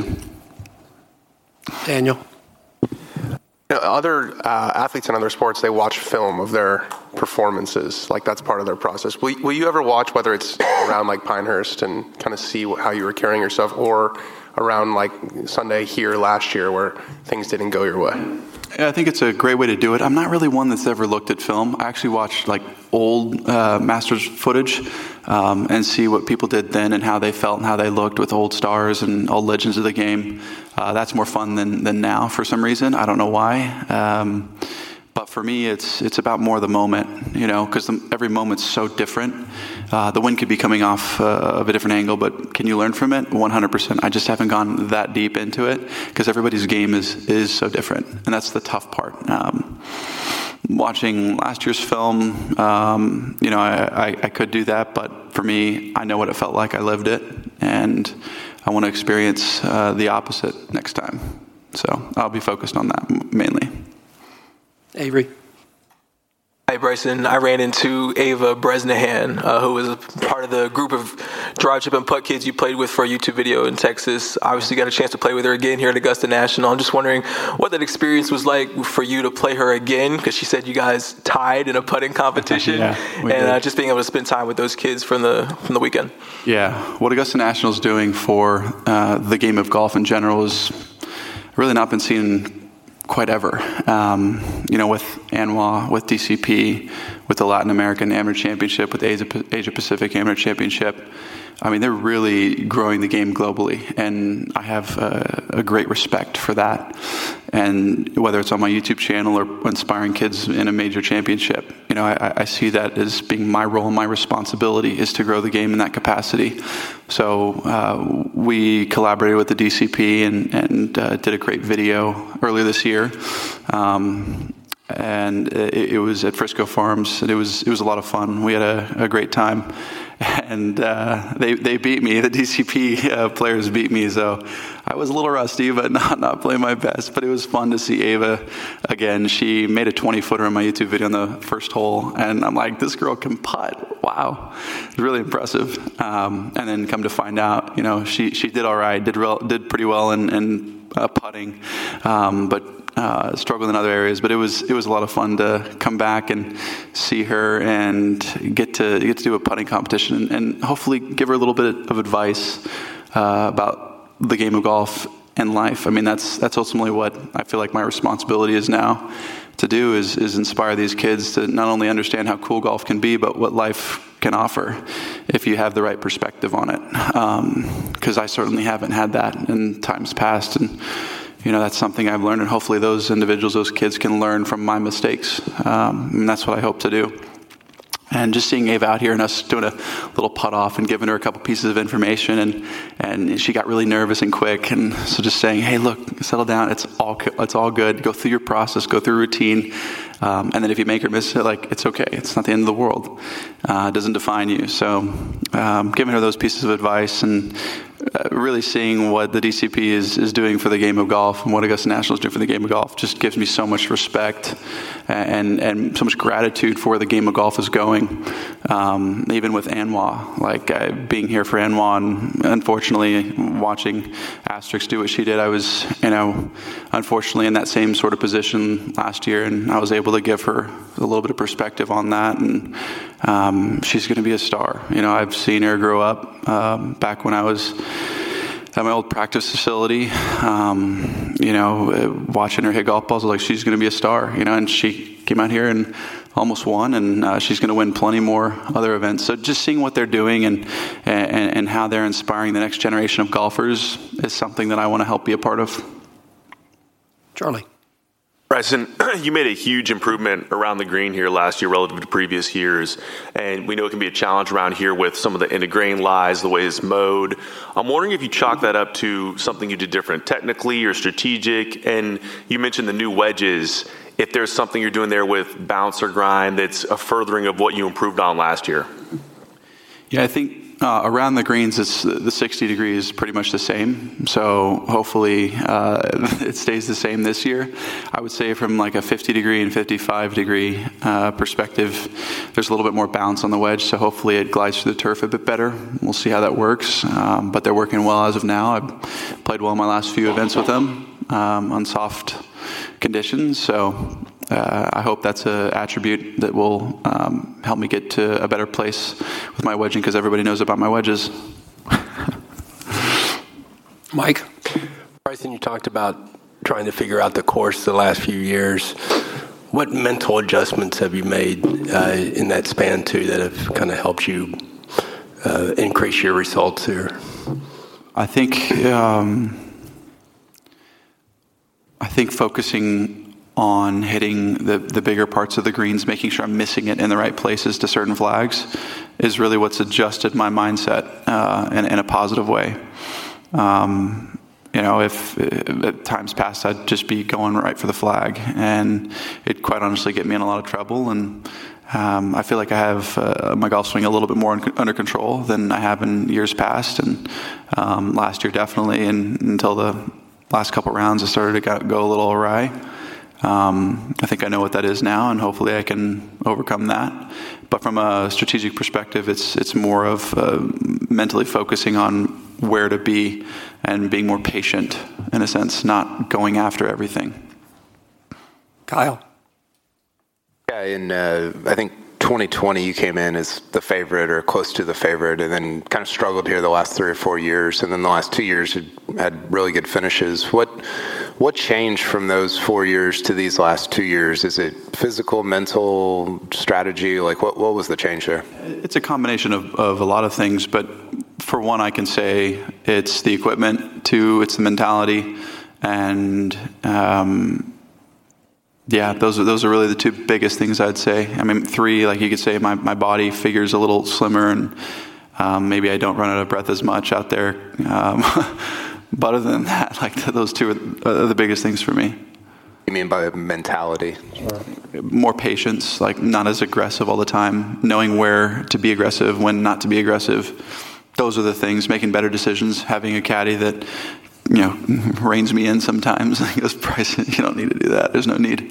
Speaker 22: Daniel.
Speaker 8: You know, other uh, athletes in other sports, they watch film of their performances. Like that's part of their process. Will, will you ever watch, whether it's around like Pinehurst and kind of see what, how you were carrying yourself, or around like Sunday here last year where things didn't go your way?
Speaker 23: Yeah, I think it's a great way to do it. I'm not really one that's ever looked at film. I actually watched like old uh, Masters footage um, and see what people did then and how they felt and how they looked with old stars and old legends of the game. Uh, that's more fun than than now for some reason. I don't know why. Um, But for me, it's it's about more the moment, you know, because every moment's so different. Uh, the wind could be coming off uh, of a different angle, but can you learn from it? one hundred percent. I just haven't gone that deep into it because everybody's game is is so different, and that's the tough part. Um, watching last year's film, um, you know, I, I, I could do that, but for me, I know what it felt like. I lived it, and I want to experience uh, the opposite next time. So I'll be focused on that mainly.
Speaker 22: Avery.
Speaker 9: Hi, Bryson. I ran into Ava Bresnahan, uh, who was a part of the group of drive, chip, and putt kids you played with for a YouTube video in Texas. Obviously got a chance to play with her again here at Augusta National. I'm just wondering what that experience was like for you to play her again, because she said you guys tied in a putting competition,
Speaker 23: yeah,
Speaker 9: and uh, just being able to spend time with those kids from the from the weekend.
Speaker 23: Yeah, what Augusta National is doing for uh, the game of golf in general is really not been seen quite ever. Um, you know, with A N W A, with D C P, with the Latin American Amateur Championship, with Asia, Asia Pacific Amateur Championship. I mean, they're really growing the game globally, and I have a, a great respect for that. And whether it's on my YouTube channel or inspiring kids in a major championship, you know, I, I see that as being my role and my responsibility is to grow the game in that capacity. So uh, we collaborated with the D C P and, and uh, did a great video earlier this year. Um, and it, it was at Frisco Farms, and it was it was a lot of fun. We had a, a great time. And uh, they they beat me. The D C P uh, players beat me, so I was a little rusty, but not not playing my best. But it was fun to see Ava again. She made a twenty footer in my YouTube video on the first hole, and I'm like, this girl can putt. Wow, it's really impressive. Um, and then come to find out, you know, she she did all right, did real, did pretty well in, in uh, putting, um, but. Uh, struggled in other areas, but it was it was a lot of fun to come back and see her and get to get to do a putting competition and, and hopefully give her a little bit of advice uh, about the game of golf and life. I mean, that's that's ultimately what I feel like my responsibility is now to do is is inspire these kids to not only understand how cool golf can be, but what life can offer if you have the right perspective on it. Because um, I certainly haven't had that in times past, and you know, that's something I've learned, and hopefully those individuals, those kids can learn from my mistakes. Um, and that's what I hope to do. And just seeing Ava out here and us doing a little putt off and giving her a couple pieces of information, and, and she got really nervous and quick. And so just saying, hey, look, settle down. It's all it's all good. Go through your process. Go through routine. Um, and then if you make her miss it, like, it's okay. It's not the end of the world. Uh, it doesn't define you. So um, giving her those pieces of advice and uh, really seeing what the D C P is, is doing for the game of golf and what Augusta National is doing for the game of golf just gives me so much respect and, and so much gratitude for where the game of golf is going. Um, even with A N W A, like uh, being here for A N W A and unfortunately watching Asterix do what she did, I was, you know, unfortunately in that same sort of position last year, and I was able to give her a little bit of perspective on that, and um, she's going to be a star. You know, I've seen her grow up um, back when I was at my old practice facility, um, you know, watching her hit golf balls, I was like, she's going to be a star, you know, and she came out here and almost won, and uh, she's going to win plenty more other events. So just seeing what they're doing and, and and how they're inspiring the next generation of golfers is something that I want to help be a part of.
Speaker 22: Charlie.
Speaker 10: Bryson, you made a huge improvement around the green here last year relative to previous years, and we know it can be a challenge around here with some of the into grain lies, the way it's mowed. I'm wondering if you chalk that up to something you did different technically or strategic, and you mentioned the new wedges. If there's something you're doing there with bounce or grind that's a furthering of what you improved on last year.
Speaker 23: Yeah, I think uh, around the greens, it's the sixty degrees is pretty much the same. So hopefully uh, it stays the same this year. I would say from like a fifty degree and fifty-five degree uh, perspective, there's a little bit more bounce on the wedge. So hopefully it glides through the turf a bit better. We'll see how that works. Um, but they're working well as of now. I've played well in my last few events with them um, on soft conditions. So uh, I hope that's an attribute that will um, help me get to a better place with my wedging, because everybody knows about my wedges.
Speaker 22: Mike?
Speaker 11: Bryson, you talked about trying to figure out the course the last few years. What mental adjustments have you made uh, in that span, too, that have kind of helped you uh, increase your results here?
Speaker 23: I think... Um, I think focusing on hitting the, the bigger parts of the greens, making sure I'm missing it in the right places to certain flags, is really what's adjusted my mindset uh, in, in a positive way. Um, you know, if, if at times past I'd just be going right for the flag, and it quite honestly get me in a lot of trouble. And um, I feel like I have uh, my golf swing a little bit more in, under control than I have in years past, and um, last year definitely, and until the last couple rounds I started to go a little awry. Um, I think I know what that is now, and hopefully I can overcome that. But from a strategic perspective, it's it's more of uh, mentally focusing on where to be and being more patient, in a sense, not going after everything.
Speaker 22: Kyle?
Speaker 12: Yeah, in uh, I think twenty twenty you came in as the favorite or close to the favorite, and then kind of struggled here the last three or four years, and then the last two years you had really good finishes. What what changed from those four years to these last two years? Is it physical, mental, strategy? Like what what was the change there?
Speaker 23: It's a combination of, of a lot of things, but for one I can say it's the equipment, two it's the mentality, and um, yeah, those are those are really the two biggest things I'd say. I mean, three, like you could say, my, my body figure's a little slimmer, and um, maybe I don't run out of breath as much out there. Um, but other than that, like those two are, are the biggest things for me.
Speaker 12: You mean by mentality?
Speaker 23: More patience, like not as aggressive all the time, knowing where to be aggressive, when not to be aggressive. Those are the things. Making better decisions, having a caddy that, you know, reins me in sometimes. He goes, Bryson, you don't need to do that. There's no need.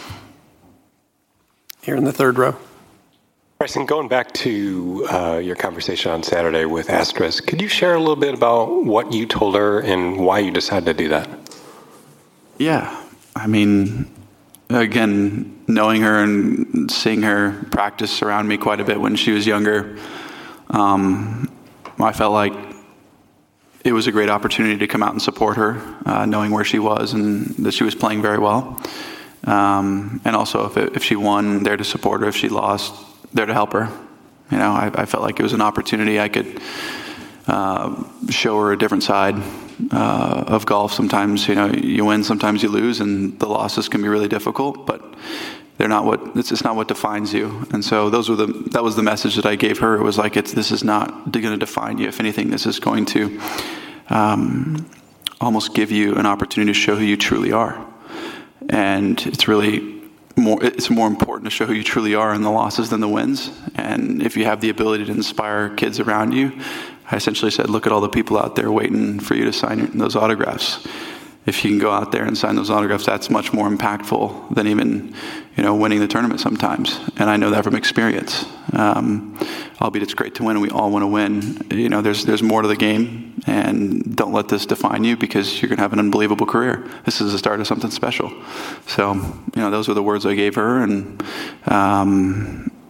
Speaker 22: Here in the third row.
Speaker 13: Bryson, going back to uh, your conversation on Saturday with Astrid, could you share a little bit about what you told her and why you decided to do that?
Speaker 23: Yeah. I mean, again, knowing her and seeing her practice around me quite a bit when she was younger, um, I felt like it was a great opportunity to come out and support her, uh, knowing where she was and that she was playing very well. Um, and also, if it, if she won, there to support her. If she lost, there to help her. You know, I, I felt like it was an opportunity I could uh, show her a different side uh, of golf. Sometimes, you know, you win, sometimes you lose, and the losses can be really difficult. But they're not what it's, it's not what defines you. And so those were the that was the message that I gave her. It was like, it's this is not going to define you. If anything, this is going to um, almost give you an opportunity to show who you truly are. And it's really more it's more important to show who you truly are in the losses than the wins. And if you have the ability to inspire kids around you, I essentially said, look at all the people out there waiting for you to sign those autographs. If you can go out there and sign those autographs, that's much more impactful than even, you know, winning the tournament sometimes. And I know that from experience. Um, albeit it's great to win, and we all want to win. You know, there's there's more to the game, and don't let this define you, because you're going to have an unbelievable career. This is the start of something special. So, you know, those were the words I gave her, and um,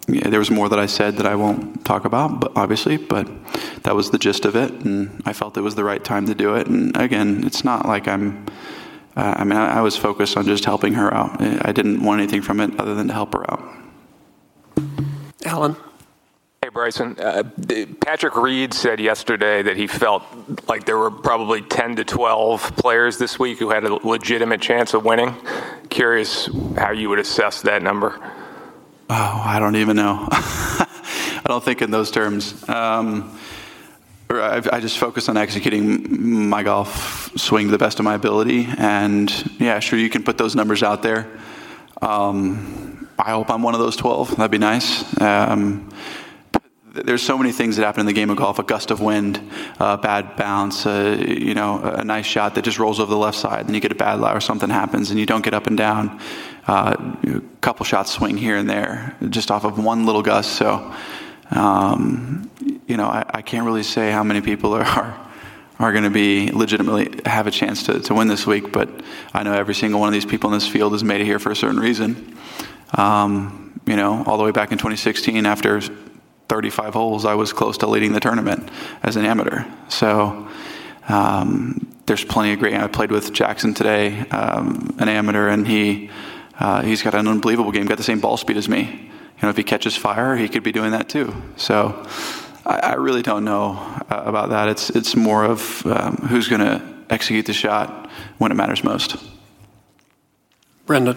Speaker 23: yeah, there was more that I said that I won't talk about, but obviously, but that was the gist of it, and I felt it was the right time to do it. And again, it's not like I'm, uh, I mean, I, I was focused on just helping her out. I didn't want anything from it other than to help her out.
Speaker 22: Alan?
Speaker 14: Hey, Bryson. Uh, Patrick Reed said yesterday that he felt like there were probably ten to twelve players this week who had a legitimate chance of winning. Curious how you would assess that number.
Speaker 23: Oh, I don't even know. I don't think in those terms. Um, I, I just focus on executing my golf swing to the best of my ability. And yeah, sure, you can put those numbers out there. Um, I hope I'm one of those twelve. That'd be nice. Um, there's so many things that happen in the game of golf: a gust of wind, a bad bounce, uh, you know, a nice shot that just rolls over the left side, then you get a bad lie or something happens and you don't get up and down. Uh, a couple shots swing here and there just off of one little gust. So, um, you know, I, I can't really say how many people are are, are going to be legitimately have a chance to, to win this week, but I know every single one of these people in this field has made it here for a certain reason. Um, you know, all the way back in twenty sixteen, after thirty-five holes, I was close to leading the tournament as an amateur. So um, there's plenty of great. I played with Jackson today, um, an amateur, and he uh, he's got an unbelievable game. Got the same ball speed as me. You know, if he catches fire, he could be doing that too. So I, I really don't know uh, about that. It's it's more of um, who's going to execute the shot when it matters most.
Speaker 22: Brendan.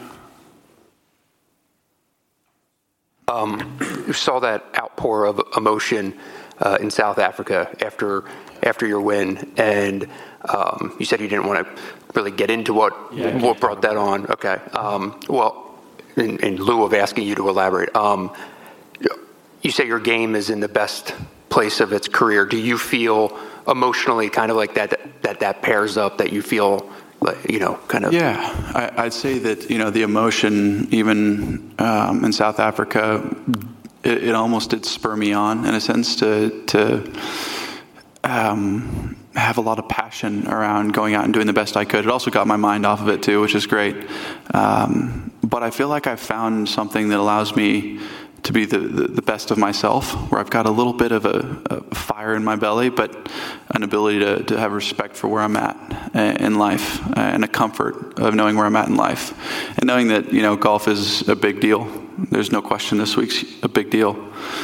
Speaker 15: Um, you saw that outpour of emotion uh, in South Africa after after your win, and um, you said you didn't want to really get into what yeah, what brought that on. Okay. Um, well, in, in lieu of asking you to elaborate, um, you say your game is in the best place of its career. Do you feel emotionally kind of like that that that, that pairs up? That you feel. You know, kind of.
Speaker 23: Yeah, I, I'd say that, you know, the emotion, even um, in South Africa, it, it almost did spur me on, in a sense, to to um, have a lot of passion around going out and doing the best I could. It also got my mind off of it, too, which is great. Um, but I feel like I've found something that allows me to be the, the, the best of myself, where I've got a little bit of a, a fire in my belly, but an ability to, to have respect for where I'm at in life, and a comfort of knowing where I'm at in life, and knowing that, you know, golf is a big deal. There's no question this week's a big deal,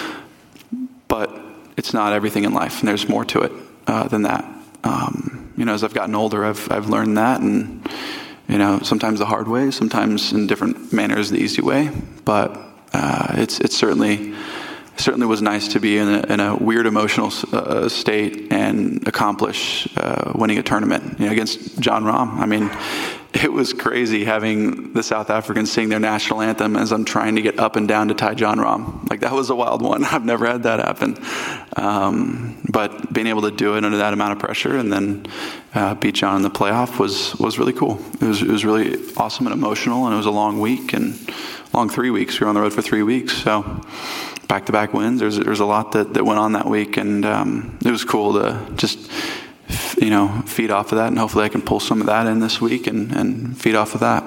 Speaker 23: but it's not everything in life, and there's more to it uh, than that. Um, you know, as I've gotten older, I've I've learned that, and you know, sometimes the hard way, sometimes in different manners the easy way, but Uh, it's it's certainly certainly was nice to be in a, in a weird emotional uh, state and accomplish uh, winning a tournament, you know, against Jon Rahm. I mean, it was crazy having the South Africans sing their national anthem as I'm trying to get up and down to tie Jon Rahm. Like, that was a wild one. I've never had that happen. Um, but being able to do it under that amount of pressure and then uh, beat Jon in the playoff was was really cool. It was it was really awesome and emotional, and it was a long week and long three weeks. We were on the road for three weeks, so back-to-back wins. There's there's a lot that, that went on that week, and um, it was cool to just, you know, feed off of that, and hopefully I can pull some of that in this week and, and feed off of that.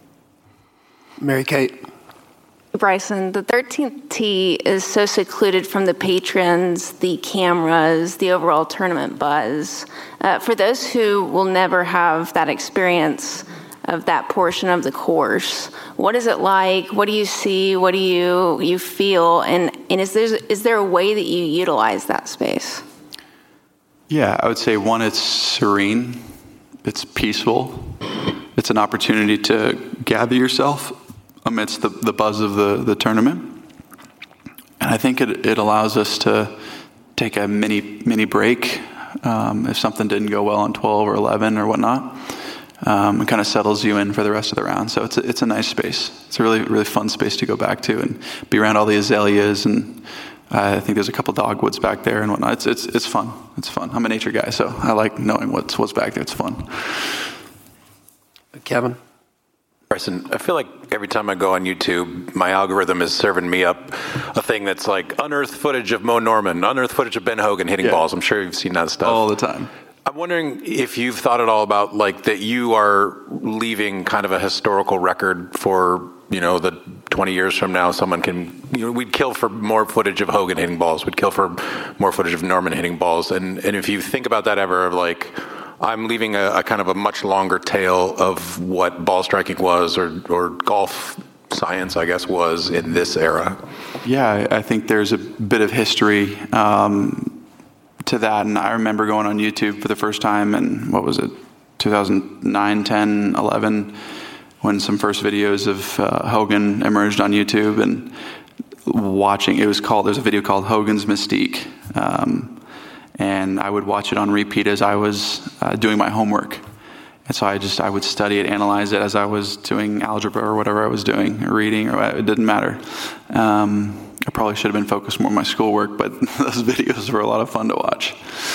Speaker 22: Mary Kate.
Speaker 16: Bryson, the thirteenth tee is so secluded from the patrons, the cameras, the overall tournament buzz. Uh, for those who will never have that experience of that portion of the course, what is it like? What do you see? What do you you feel? And and is there is there a way that you utilize that space?
Speaker 23: Yeah, I would say, one, it's serene, it's peaceful, it's an opportunity to gather yourself amidst the, the buzz of the, the tournament. And I think it, it allows us to take a mini mini break um, if something didn't go well on twelve or eleven or whatnot. Um, it kind of settles you in for the rest of the round. So it's a, it's a nice space. It's a really, really fun space to go back to and be around all the azaleas. And uh, I think there's a couple dogwoods back there and whatnot. It's, it's, it's fun. It's fun. I'm a nature guy, so I like knowing what's, what's back there. It's fun.
Speaker 22: Kevin?
Speaker 17: Bryson, I feel like every time I go on YouTube, my algorithm is serving me up a thing that's like unearthed footage of Mo Norman, unearthed footage of Ben Hogan hitting yeah. balls. I'm sure you've seen that stuff.
Speaker 23: All the time.
Speaker 17: I'm wondering if you've thought at all about, like, that you are leaving kind of a historical record for you know, the twenty years from now, someone can, you know, we'd kill for more footage of Hogan hitting balls. We'd kill for more footage of Norman hitting balls. And, and if you think about that ever, of like, I'm leaving a, a kind of a much longer tail of what ball striking was, or, or golf science, I guess, was in this era.
Speaker 23: Yeah, I think there's a bit of history um, to that. And I remember going on YouTube for the first time in, what was it, two thousand nine, ten, eleven, when some first videos of uh, Hogan emerged on YouTube, and watching, it was called, there's a video called Hogan's Mystique. Um, and I would watch it on repeat as I was uh, doing my homework. And so I just, I would study it, analyze it as I was doing algebra or whatever I was doing, or reading, or it didn't matter. Um, I probably should have been focused more on my schoolwork, but those videos were a lot of fun to watch.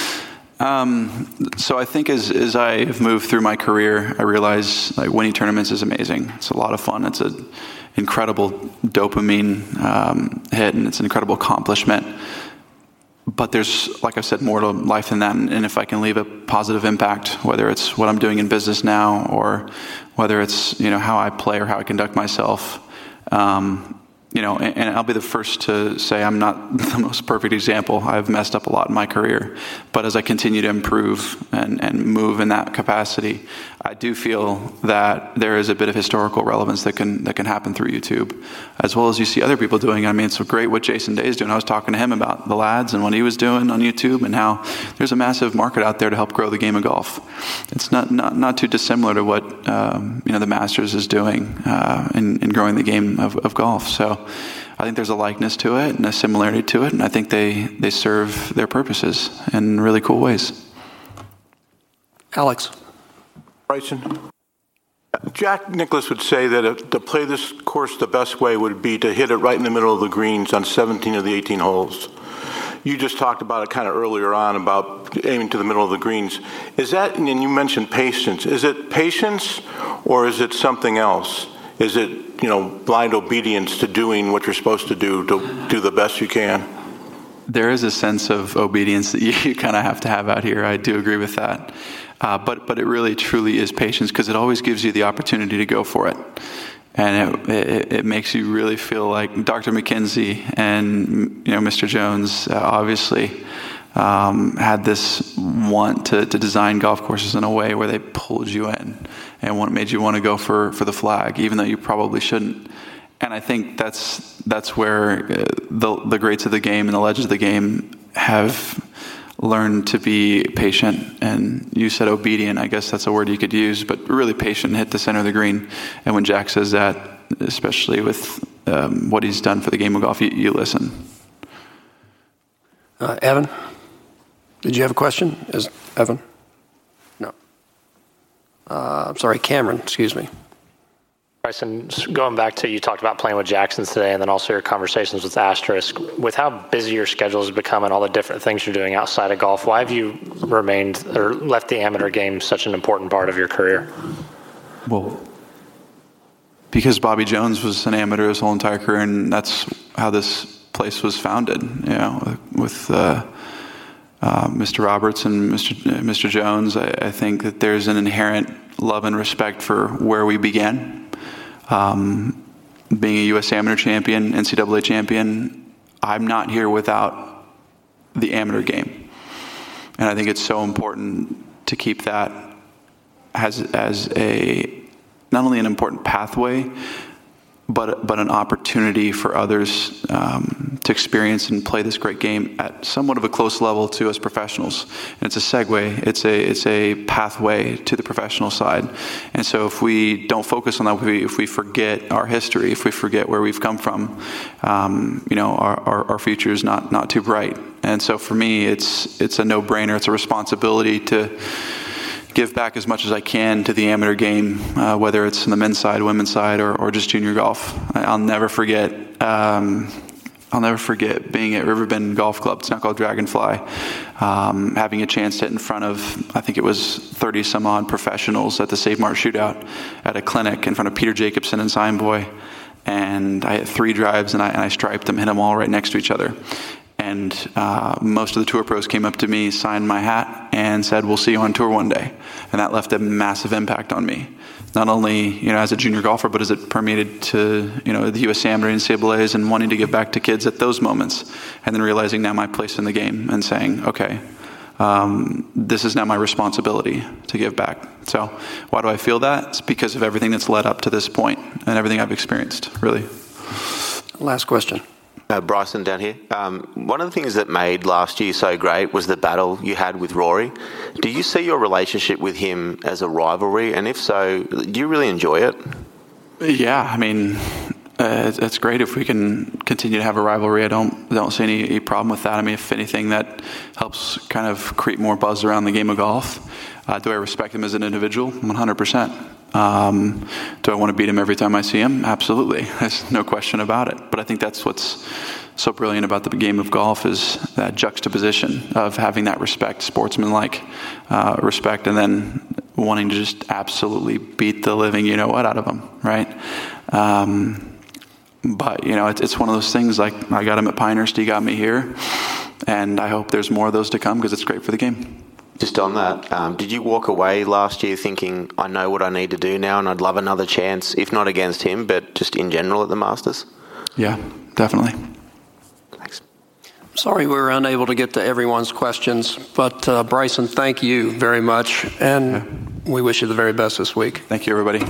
Speaker 23: Um, so I think as, as I've moved through my career, I realize like winning tournaments is amazing. It's a lot of fun. It's an incredible dopamine um, hit, and it's an incredible accomplishment. But there's, like I said, more to life than that. And if I can leave a positive impact, whether it's what I'm doing in business now, or whether it's, you know, how I play or how I conduct myself, um, you know, and, and I'll be the first to say I'm not the most perfect example. I've messed up a lot in my career. But as I continue to improve and, and move in that capacity, I do feel that there is a bit of historical relevance that can that can happen through YouTube, as well as you see other people doing. I mean, it's so great what Jason Day is doing. I was talking to him about the lads and what he was doing on YouTube, and how there's a massive market out there to help grow the game of golf. It's not not, not too dissimilar to what um, you know the Masters is doing uh, in, in growing the game of, of golf. So I think there's a likeness to it and a similarity to it, and I think they, they serve their purposes in really cool ways.
Speaker 22: Alex.
Speaker 3: Bryson. Jack Nicklaus would say that if, to play this course the best way would be to hit it right in the middle of the greens on seventeen of the eighteen holes. You just talked about it kind of earlier on about aiming to the middle of the greens. Is that, and you mentioned patience, is it patience or is it something else? Is it, you know, blind obedience to doing what you're supposed to do to do the best you can?
Speaker 23: There is a sense of obedience that you, you kind of have to have out here. I do agree with that. Uh, but but it really truly is patience, because it always gives you the opportunity to go for it. And it, it, it makes you really feel like Doctor McKenzie and, you know, Mister Jones uh, obviously um, had this want to, to design golf courses in a way where they pulled you in and what made you want to go for, for the flag, even though you probably shouldn't. And I think that's that's where uh, the the greats of the game and the legends of the game have learned to be patient. And you said obedient. I guess that's a word you could use, but really patient, hit the center of the green. And when Jack says that, especially with um, what he's done for the game of golf, you, you listen.
Speaker 22: Uh, Evan, did you have a question? Is Evan? No. Uh, I'm sorry, Cameron, excuse me.
Speaker 18: Bryson, going back to, you talked about playing with Jacksons today and then also your conversations with Asterisk. With how busy your schedule has become and all the different things you're doing outside of golf, why have you remained or left the amateur game such an important part of your career?
Speaker 23: Well, because Bobby Jones was an amateur his whole entire career, and that's how this place was founded, you know, with uh, uh, Mister Roberts and Mister Uh, Mister Jones. I, I think that there's an inherent love and respect for where we began. Um, being a U S amateur champion, N C double A champion, I'm not here without the amateur game. And I think it's so important to keep that as, as a, not only an important pathway, but but an opportunity for others um, to experience and play this great game at somewhat of a close level to us professionals. And it's a segue. It's a it's a pathway to the professional side. And so if we don't focus on that, if we, if we forget our history, if we forget where we've come from, um, you know, our, our, our future is not not too bright. And so for me, it's it's a no-brainer. It's a responsibility to give back as much as I can to the amateur game, uh, whether it's on the men's side, women's side, or, or just junior golf. I'll never forget. Um, I'll never forget being at Riverbend Golf Club. It's now called Dragonfly. Um, having a chance to hit in front of, I think it was thirty some odd professionals at the Save Mart Shootout at a clinic in front of Peter Jacobson and Sign Boy. And I hit three drives and I, and I striped them, hit them all right next to each other. And uh, most of the tour pros came up to me, signed my hat, and said, "We'll see you on tour one day." And that left a massive impact on me, not only you know as a junior golfer, but as it permeated to you know the U S Amateur and N C double A's, and wanting to give back to kids at those moments, and then realizing now my place in the game and saying, "Okay, um, this is now my responsibility to give back." So, why do I feel that? It's because of everything that's led up to this point and everything I've experienced. Really.
Speaker 22: Last question.
Speaker 1: Uh, Bryson down here. Um, one of the things that made last year so great was the battle you had with Rory. Do you see your relationship with him as a rivalry? And if so, do you really enjoy it?
Speaker 23: Yeah, I mean, uh, it's, it's great if we can continue to have a rivalry. I don't don't see any, any problem with that. I mean, if anything, that helps kind of create more buzz around the game of golf. Uh, do I respect him as an individual? one hundred percent. Um, do I want to beat him every time I see him? Absolutely. There's no question about it. But I think that's what's so brilliant about the game of golf is that juxtaposition of having that respect, sportsmanlike uh, respect, and then wanting to just absolutely beat the living you-know-what out of him, right? Um, but, you know, it's, it's one of those things like I got him at Pinehurst, he got me here, and I hope there's more of those to come because it's great for the game.
Speaker 1: Just on that, um, did you walk away last year thinking, I know what I need to do now and I'd love another chance, if not against him, but just in general at the Masters?
Speaker 23: Yeah, definitely.
Speaker 1: Thanks.
Speaker 22: Sorry we were unable to get to everyone's questions, but uh, Bryson, thank you very much, and yeah. we wish you the very best this week.
Speaker 23: Thank you, everybody.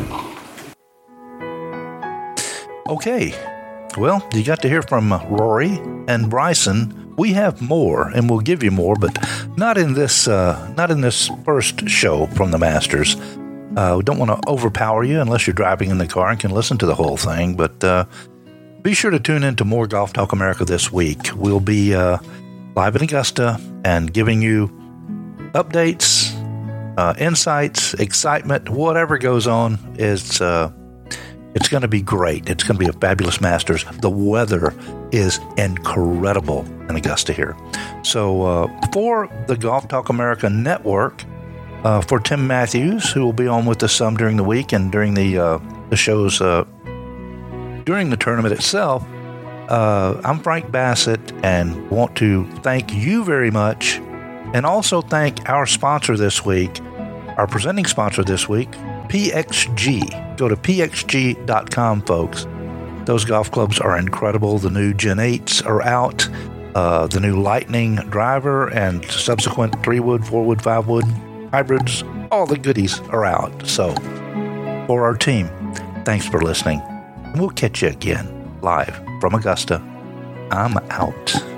Speaker 19: Okay, well, you got to hear from uh, Rory and Bryson. We have more, and we'll give you more, but not in this uh, not in this first show from the Masters. Uh, we don't want to overpower you unless you're driving in the car and can listen to the whole thing, but uh, be sure to tune in to more Golf Talk America this week. We'll be uh, live in Augusta and giving you updates, uh, insights, excitement, whatever goes on. It's, uh, it's going to be great. It's going to be a fabulous Masters. The weather is incredible in Augusta here. So uh, for the Golf Talk America Network, uh, for Tim Matthews, who will be on with us some during the week and during the uh, the shows uh, during the tournament itself, uh, I'm Frank Bassett and want to thank you very much, and also thank our sponsor this week, our presenting sponsor this week, P X G. Go to P X G dot com, folks. Those golf clubs are incredible. The new Gen eights are out. Uh, the new Lightning driver and subsequent three-wood, four-wood, five-wood hybrids, all the goodies are out. So, for our team, thanks for listening. And we'll catch you again live from Augusta. I'm out.